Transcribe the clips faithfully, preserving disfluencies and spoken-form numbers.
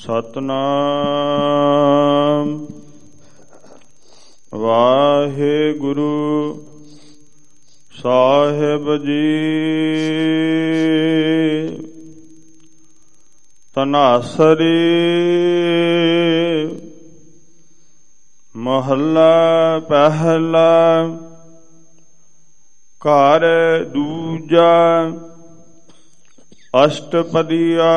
ਸਤਨਾਮ ਵਾਹਿਗੁਰੂ ਸਾਹਿਬ ਜੀ। ਤਨਾਸਰੀ ਮਹੱਲਾ ਪਹਿਲਾ। ਘਰ ਦੂਜਾ ਅਸ਼ਟਪਦੀਆ।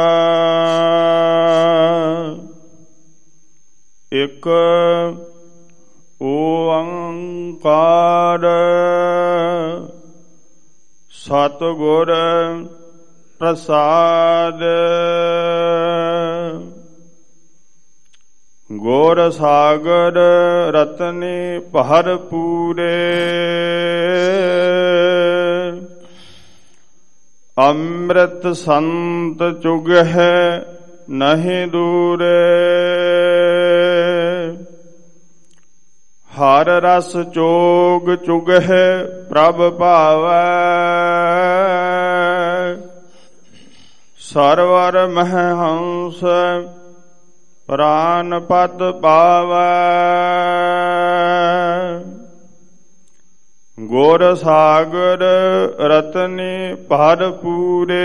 ਇੱਕ ਓੰਕਾਰ ਸਤਿਗੁਰ ਪ੍ਰਸਾਦ। ਗੁਰ ਸਾਗਰ ਰਤਨੀ ਭਰਪੂਰੇ। ਅੰਮ੍ਰਿਤ ਸੰਤ ਚੁਗਹਿ ਨਹੀਂ ਦੂਰੇ। ਹਰ ਰਸ ਚੋਗ ਚੁਗਹਿ ਪ੍ਰਭ ਭਾਵੈ। ਸਰਵਰ ਮਹਿ ਹੰਸ ਪ੍ਰਾਨ ਪਦ ਪਾਵੈ। ਗੁਰ ਸਾਗਰ ਰਤਨੀ ਭਰਪੂਰੇ।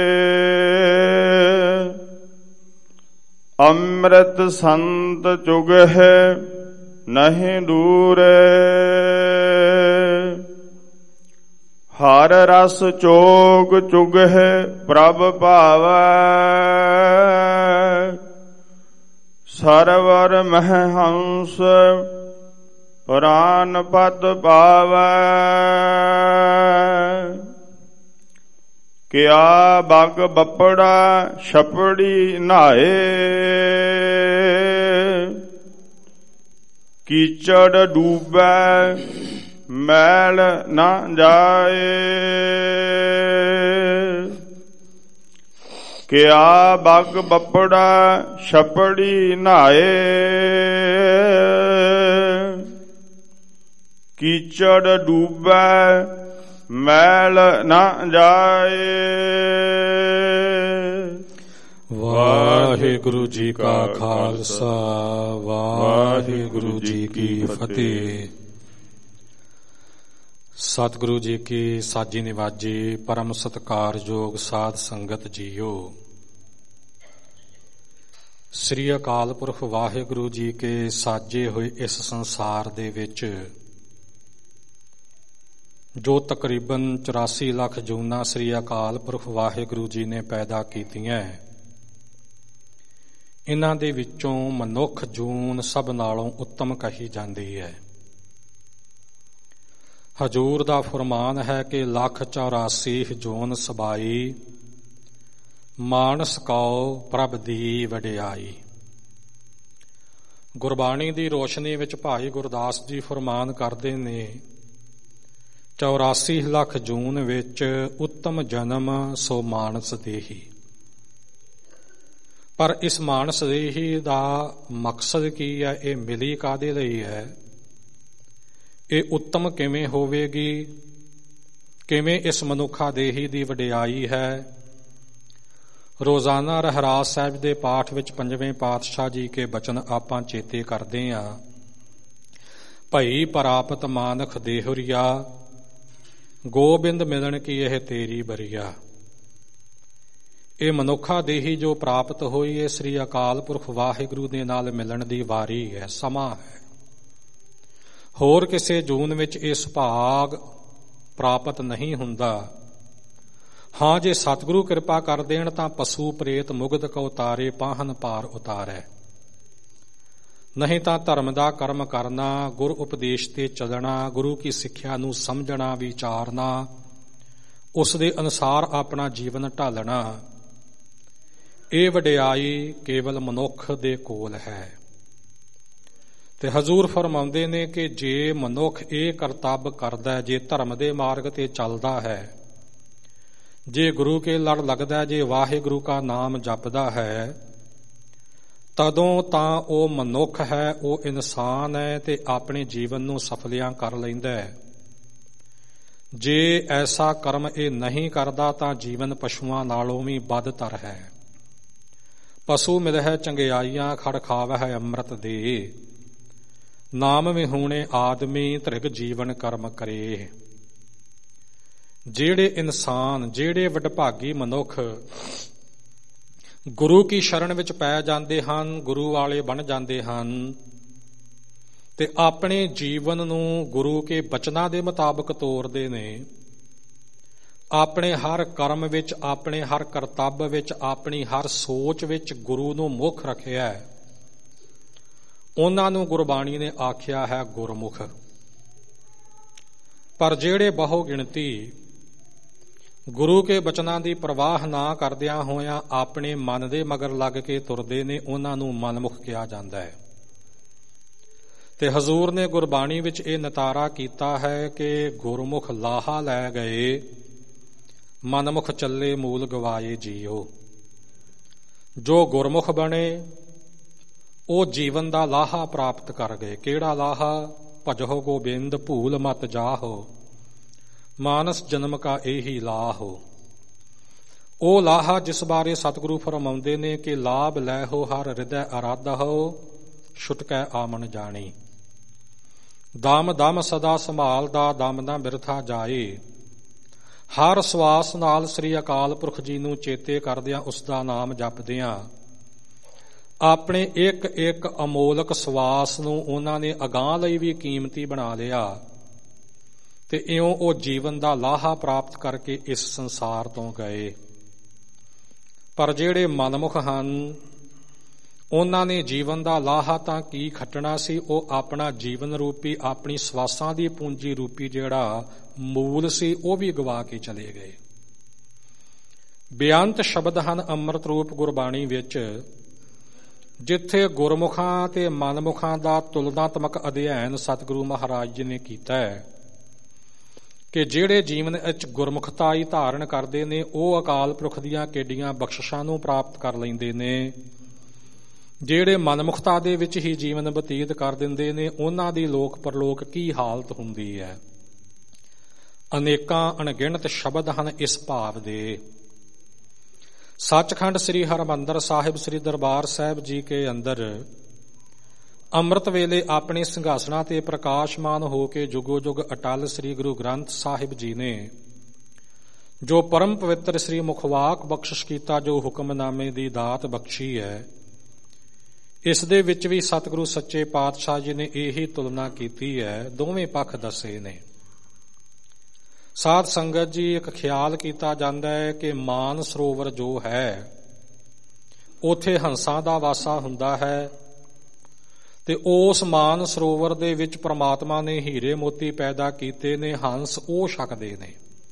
ਅੰਮ੍ਰਿਤ ਸੰਤ ਚੁਗਹਿ ਨਹੀਂ ਦੂਰੇ। ਹਰ ਰਸ ਚੋਗ ਚੁਗਹਿ ਪ੍ਰਭ ਭਾਵੈ। ਸਰਵਰ ਮਹਿ ਹੰਸ ਪ੍ਰਾਨ ਪਦ ਪਾਵੈ। ਕਿਆ ਬਗ ਬੱਪੜਾ ਛਪੜੀ ਨਹਾਏ। ਕੀਚੜ ਡੂਬੈ ਮੈਲ ਨਾ ਜਾਏ। ਕਿਆ ਬਗ ਬੱਪੜਾ ਛਪੜੀ ਨਹਾਏ। ਕੀਚੜ ਡੂਬੈ ਮੈਲ ਨਾ ਜਾਏ। ਵਾਹਿਗੁਰੂ ਜੀ ਕਾ ਖਾਲਸਾ ਵਾਹਿਗੁਰੂ ਜੀ ਕੀ ਫਤਿਹ। ਸਤਿਗੁਰੂ ਜੀ ਕੀ ਸਾਜੀ ਨਿਵਾਜੀ ਪਰਮ ਸਤਿਕਾਰਯੋਗ ਸਾਧ ਸੰਗਤ ਜੀਓ। ਸ੍ਰੀ ਅਕਾਲ ਪੁਰਖ ਵਾਹਿਗੁਰੂ ਜੀ ਕੇ ਸਾਜੇ ਹੋਏ ਇਸ ਸੰਸਾਰ ਦੇ ਵਿੱਚ ਜੋ ਤਕਰੀਬਨ ਚੁਰਾਸੀ ਲੱਖ ਜੂਨਾਂ ਸ੍ਰੀ ਅਕਾਲ ਪੁਰਖ ਵਾਹਿਗੁਰੂ ਜੀ ਨੇ ਪੈਦਾ ਕੀਤੀਆਂ, ਇਹਨਾਂ ਦੇ ਵਿੱਚੋਂ ਮਨੁੱਖ ਜੂਨ ਸਭ ਨਾਲੋਂ ਉੱਤਮ ਕਹੀ ਜਾਂਦੀ ਹੈ। ਹਜੂਰ ਦਾ ਫਰਮਾਨ ਹੈ ਕਿ ਲੱਖ ਚੌਰਾਸੀ ਜੂਨ ਸਬਾਈ, ਮਾਨਸ ਕਉ ਪ੍ਰਭ ਦੀ ਵਡਿਆਈ। ਗੁਰਬਾਣੀ ਦੀ ਰੋਸ਼ਨੀ ਵਿੱਚ ਭਾਈ ਗੁਰਦਾਸ ਜੀ ਫਰਮਾਨ ਕਰਦੇ ਨੇ, ਚੌਰਾਸੀ ਲੱਖ ਜੂਨ ਵਿੱਚ ਉੱਤਮ ਜਨਮ ਸੋ ਮਾਨਸ ਦੇਹੀ। ਪਰ ਇਸ ਮਾਨਸ ਦੇਹੀ ਦਾ ਮਕਸਦ ਕੀ ਹੈ? ਇਹ ਮਿਲੀ ਕਾਹਦੇ ਲਈ ਹੈ? ਇਹ ਉੱਤਮ ਕਿਵੇਂ ਹੋਵੇਗੀ? ਕਿਵੇਂ ਇਸ ਮਨੁੱਖਾ ਦੇਹੀ ਦੀ ਵਡਿਆਈ ਹੈ? ਰੋਜ਼ਾਨਾ ਰਹਿਰਾਸ ਸਾਹਿਬ ਦੇ ਪਾਠ ਵਿੱਚ ਪੰਜਵੇਂ ਪਾਤਸ਼ਾਹ ਜੀ ਕੇ ਬਚਨ ਆਪਾਂ ਚੇਤੇ ਕਰਦੇ ਹਾਂ। ਭਈ ਪ੍ਰਾਪਤ ਮਾਨਖ ਦੇਹੁਰੀਆ, ਗੋਬਿੰਦ ਮਿਲਣ ਕੀ ਇਹ ਤੇਰੀ ਬਰੀਆ। ਇਹ ਮਨੁੱਖਾ ਦੇਹੀ ਜੋ ਪ੍ਰਾਪਤ ਹੋਈ, ਇਹ ਸ੍ਰੀ ਅਕਾਲ ਪੁਰਖ ਵਾਹਿਗੁਰੂ ਦੇ ਨਾਲ ਮਿਲਣ ਦੀ ਵਾਰੀ ਹੈ, ਸਮਾਂ ਹੈ। ਹੋਰ ਕਿਸੇ ਜੂਨ ਵਿੱਚ ਇਹ ਸੁਭਾਗ ਪ੍ਰਾਪਤ ਨਹੀਂ ਹੁੰਦਾ। ਹਾਂ, ਜੇ ਸਤਿਗੁਰੂ ਕਿਰਪਾ ਕਰ ਦੇਣ ਤਾਂ ਪਸ਼ੂ ਪ੍ਰੇਤ ਮੁਗਧ ਕਉ ਉਤਾਰੇ, ਪਾਹਨ ਭਾਰ ਉਤਾਰੈ। ਨਹੀਂ ਤਾਂ ਧਰਮ ਦਾ ਕਰਮ ਕਰਨਾ, ਗੁਰ ਉਪਦੇਸ਼ ਤੇ ਚੱਲਣਾ, ਗੁਰੂ ਕੀ ਸਿੱਖਿਆ ਨੂੰ ਸਮਝਣਾ, ਵਿਚਾਰਨਾ, ਉਸ ਦੇ ਅਨੁਸਾਰ ਆਪਣਾ ਜੀਵਨ ਢਾਲਣਾ, ਇਹ ਵਡਿਆਈ ਕੇਵਲ ਮਨੁੱਖ ਦੇ ਕੋਲ ਹੈ। ਤੇ ਹਜ਼ੂਰ ਫਰਮਾਉਂਦੇ ਨੇ ਕਿ ਜੇ ਮਨੁੱਖ ਇਹ ਕਰਤੱਵ ਕਰਦਾ, ਜੇ ਧਰਮ ਦੇ ਮਾਰਗ ਤੇ ਚੱਲਦਾ ਹੈ, ਜੇ ਗੁਰੂ ਕੇ ਲੜ ਲੱਗਦਾ, ਜੇ ਵਾਹਿਗੁਰੂ ਕਾ ਨਾਮ ਜਪਦਾ ਹੈ, ਤਦੋਂ ਤਾਂ ਉਹ ਮਨੁੱਖ ਹੈ, ਉਹ ਇਨਸਾਨ ਹੈ ਤੇ ਆਪਣੇ ਜੀਵਨ ਨੂੰ ਸਫਲਿਆਂ ਕਰ ਲੈਂਦਾ ਹੈ। ਜੇ ਐਸਾ ਕਰਮ ਇਹ ਨਹੀਂ ਕਰਦਾ ਤਾਂ ਜੀਵਨ ਪਸ਼ੂਆਂ ਨਾਲੋਂ ਵੀ ਬਦਤਰ ਹੈ। ਪਸ਼ੂ ਮਿਲਹਿ ਚੰਗਿਆਈਆਂ ਖੜ ਖਾਵਹਿ ਅੰਮ੍ਰਿਤ ਦੇ। ਨਾਮ ਵਿਹੂਣੇ ਆਦਮੀ ਧ੍ਰਿਗ ਜੀਵਨ ਕਰਮ ਕਰੇ। ਜਿਹੜੇ ਇਨਸਾਨ, ਜਿਹੜੇ ਵਡਭਾਗੀ ਮਨੁੱਖ ਗੁਰੂ ਕੀ ਸ਼ਰਨ ਵਿੱਚ ਪੈ ਜਾਂਦੇ ਹਨ, ਗੁਰੂ ਵਾਲੇ ਬਣ ਜਾਂਦੇ ਹਨ ਤੇ ਆਪਣੇ ਜੀਵਨ ਨੂੰ ਗੁਰੂ ਕੇ ਬਚਨਾਂ ਦੇ ਮੁਤਾਬਕ ਤੋਰਦੇ ਨੇ, ਆਪਣੇ ਹਰ ਕਰਮ ਵਿੱਚ, ਆਪਣੇ ਹਰ ਕਰਤੱਵ ਵਿੱਚ, ਆਪਣੀ ਹਰ ਸੋਚ ਵਿੱਚ ਗੁਰੂ ਨੂੰ ਮੁੱਖ ਰੱਖਿਆ, ਉਹਨਾਂ ਨੂੰ ਗੁਰਬਾਣੀ ਨੇ ਆਖਿਆ ਹੈ ਗੁਰਮੁਖ। ਪਰ ਜਿਹੜੇ ਬਹੁ ਗਿਣਤੀ ਗੁਰੂ ਕੇ ਬਚਨਾਂ ਦੀ ਪਰਵਾਹ ਨਾ ਕਰਦਿਆਂ ਹੋਇਆਂ ਆਪਣੇ ਮਨ ਦੇ ਮਗਰ ਲੱਗ ਕੇ ਤੁਰਦੇ ਨੇ, ਉਹਨਾਂ ਨੂੰ ਮਨਮੁਖ ਕਿਹਾ ਜਾਂਦਾ ਹੈ। ਤੇ ਹਜ਼ੂਰ ਨੇ ਗੁਰਬਾਣੀ ਵਿੱਚ ਇਹ ਨਤਾਰਾ ਕੀਤਾ ਹੈ ਕਿ ਗੁਰਮੁਖ ਲਾਹਾ ਲੈ ਗਏ, ਮਨਮੁਖ ਚੱਲੇ ਮੂਲ ਗਵਾਏ ਜੀਓ। ਜੋ ਗੁਰਮੁਖ ਬਣੇ ਉਹ ਜੀਵਨ ਦਾ ਲਾਹਾ ਪ੍ਰਾਪਤ ਕਰ ਗਏ। ਕਿਹੜਾ ਲਾਹਾ? ਭਜੋ ਗੋਬਿੰਦ ਭੂਲ ਮਤ ਜਾਹੋ, ਮਾਨਸ ਜਨਮ ਕਾ ਇਹੀ ਲਾਹੋ। ਉਹ ਲਾਹਾ ਜਿਸ ਬਾਰੇ ਸਤਿਗੁਰੂ ਫਰਮਾਉਂਦੇ ਨੇ ਕਿ ਲਾਭ ਲੈ ਹੋ ਹਰ ਹਿਰਦੈ ਅਰਾਧਾ ਹੋ, ਛੁਟਕੈ ਆਮਨ ਜਾਣੀ। ਦਮ ਦਮ ਸਦਾ ਸੰਭਾਲਦਾ, ਦਮ ਨਾ ਬਿਰਥਾ ਜਾਏ। ਹਰ ਸਵਾਸ ਨਾਲ ਸ੍ਰੀ ਅਕਾਲ ਪੁਰਖ ਜੀ ਨੂੰ ਚੇਤੇ ਕਰਦਿਆਂ, ਉਸ ਦਾ ਨਾਮ ਜਪਦਿਆਂ, ਆਪਣੇ ਇੱਕ ਇੱਕ ਅਮੋਲਕ ਸਵਾਸ ਨੂੰ ਉਹਨਾਂ ਨੇ ਅਗਾਂਹ ਲਈ ਵੀ ਕੀਮਤੀ ਬਣਾ ਲਿਆ ਤੇ ਇਉਂ ਉਹ ਜੀਵਨ ਦਾ ਲਾਹਾ ਪ੍ਰਾਪਤ ਕਰਕੇ ਇਸ ਸੰਸਾਰ ਤੋਂ ਗਏ। ਪਰ ਜਿਹੜੇ ਮਨਮੁਖ ਹਨ, ਉਹਨਾਂ ਨੇ ਜੀਵਨ ਦਾ ਲਾਹਾ ਤਾਂ ਕੀ ਖੱਟਣਾ ਸੀ, ਉਹ ਆਪਣਾ ਜੀਵਨ ਰੂਪੀ, ਆਪਣੀ ਸਵਾਸਾਂ ਦੀ ਪੂੰਜੀ ਰੂਪੀ ਜਿਹੜਾ ਮੂਲ ਸੀ, ਉਹ ਵੀ ਗਵਾ ਕੇ ਚਲੇ ਗਏ। ਬੇਅੰਤ ਸ਼ਬਦ ਹਨ ਅੰਮ੍ਰਿਤ ਰੂਪ ਗੁਰਬਾਣੀ ਵਿੱਚ, ਜਿੱਥੇ ਗੁਰਮੁਖਾਂ ਤੇ ਮਨਮੁਖਾਂ ਦਾ ਤੁਲਨਾਤਮਕ ਅਧਿਐਨ ਸਤਿਗੁਰੂ ਮਹਾਰਾਜ ਜੀ ਨੇ ਕੀਤਾ ਹੈ ਕਿ ਜਿਹੜੇ ਜੀਵਨ ਵਿੱਚ ਗੁਰਮੁਖਤਾ ਹੀ ਧਾਰਨ ਕਰਦੇ ਨੇ, ਉਹ ਅਕਾਲ ਪੁਰਖ ਦੀਆਂ ਕਿੱਡੀਆਂ ਬਖਸ਼ਿਸ਼ਾਂ ਨੂੰ ਪ੍ਰਾਪਤ ਕਰ ਲੈਂਦੇ ਨੇ। ਜਿਹੜੇ ਮਨਮੁਖਤਾ ਦੇ ਵਿੱਚ ਹੀ ਜੀਵਨ ਬਤੀਤ ਕਰ ਦਿੰਦੇ ਨੇ, ਉਹਨਾਂ ਦੀ ਲੋਕ ਪਰਲੋਕ ਕੀ ਹਾਲਤ ਹੁੰਦੀ ਹੈ। ਅਨੇਕਾਂ ਅਣਗਿਣਤ ਸ਼ਬਦ ਹਨ ਇਸ ਭਾਵ ਦੇ। ਸੱਚਖੰਡ ਸ੍ਰੀ ਹਰਿਮੰਦਰ ਸਾਹਿਬ ਸ੍ਰੀ ਦਰਬਾਰ ਸਾਹਿਬ ਜੀ ਕੇ ਅੰਦਰ ਅੰਮ੍ਰਿਤ ਵੇਲੇ ਆਪਣੇ ਸਿੰਘਾਸਣਾ ਤੇ ਪ੍ਰਕਾਸ਼ਮਾਨ ਹੋ ਕੇ ਜੁਗੋ ਜੁਗ ਅਟਲ ਸ੍ਰੀ ਗੁਰੂ ਗ੍ਰੰਥ ਸਾਹਿਬ ਜੀ ਨੇ ਜੋ ਪਰਮ ਪਵਿੱਤਰ ਸ੍ਰੀ ਮੁਖਵਾਕ ਬਖਸ਼ਿਸ਼ ਕੀਤਾ, ਜੋ ਹੁਕਮਨਾਮੇ ਦੀ ਦਾਤ ਬਖਸ਼ੀ ਹੈ, ਇਸ ਦੇ ਵਿੱਚ ਵੀ ਸਤਿਗੁਰੂ ਸੱਚੇ ਪਾਤਸ਼ਾਹ ਜੀ ਨੇ ਇਹੀ ਤੁਲਨਾ ਕੀਤੀ ਹੈ, ਦੋਵੇਂ ਪੱਖ ਦੱਸੇ ਨੇ। ਸਾਧ ਸੰਗਤ ਜੀ, ਇੱਕ ਖਿਆਲ ਕੀਤਾ ਜਾਂਦਾ ਹੈ ਕਿ ਮਾਨ ਸਰੋਵਰ ਜੋ ਹੈ, ਉੱਥੇ ਹੰਸਾਂ ਦਾ ਵਾਸਾ ਹੁੰਦਾ ਹੈ ਤੇ ਉਸ ਮਾਨ ਸਰੋਵਰ ਦੇ ਵਿੱਚ ਪ੍ਰਮਾਤਮਾ ਨੇ ਹੀਰੇ ਮੋਤੀ ਪੈਦਾ ਕੀਤੇ ਨੇ, ਹੰਸ ਉਹ ਛਕਦੇ ਨੇ।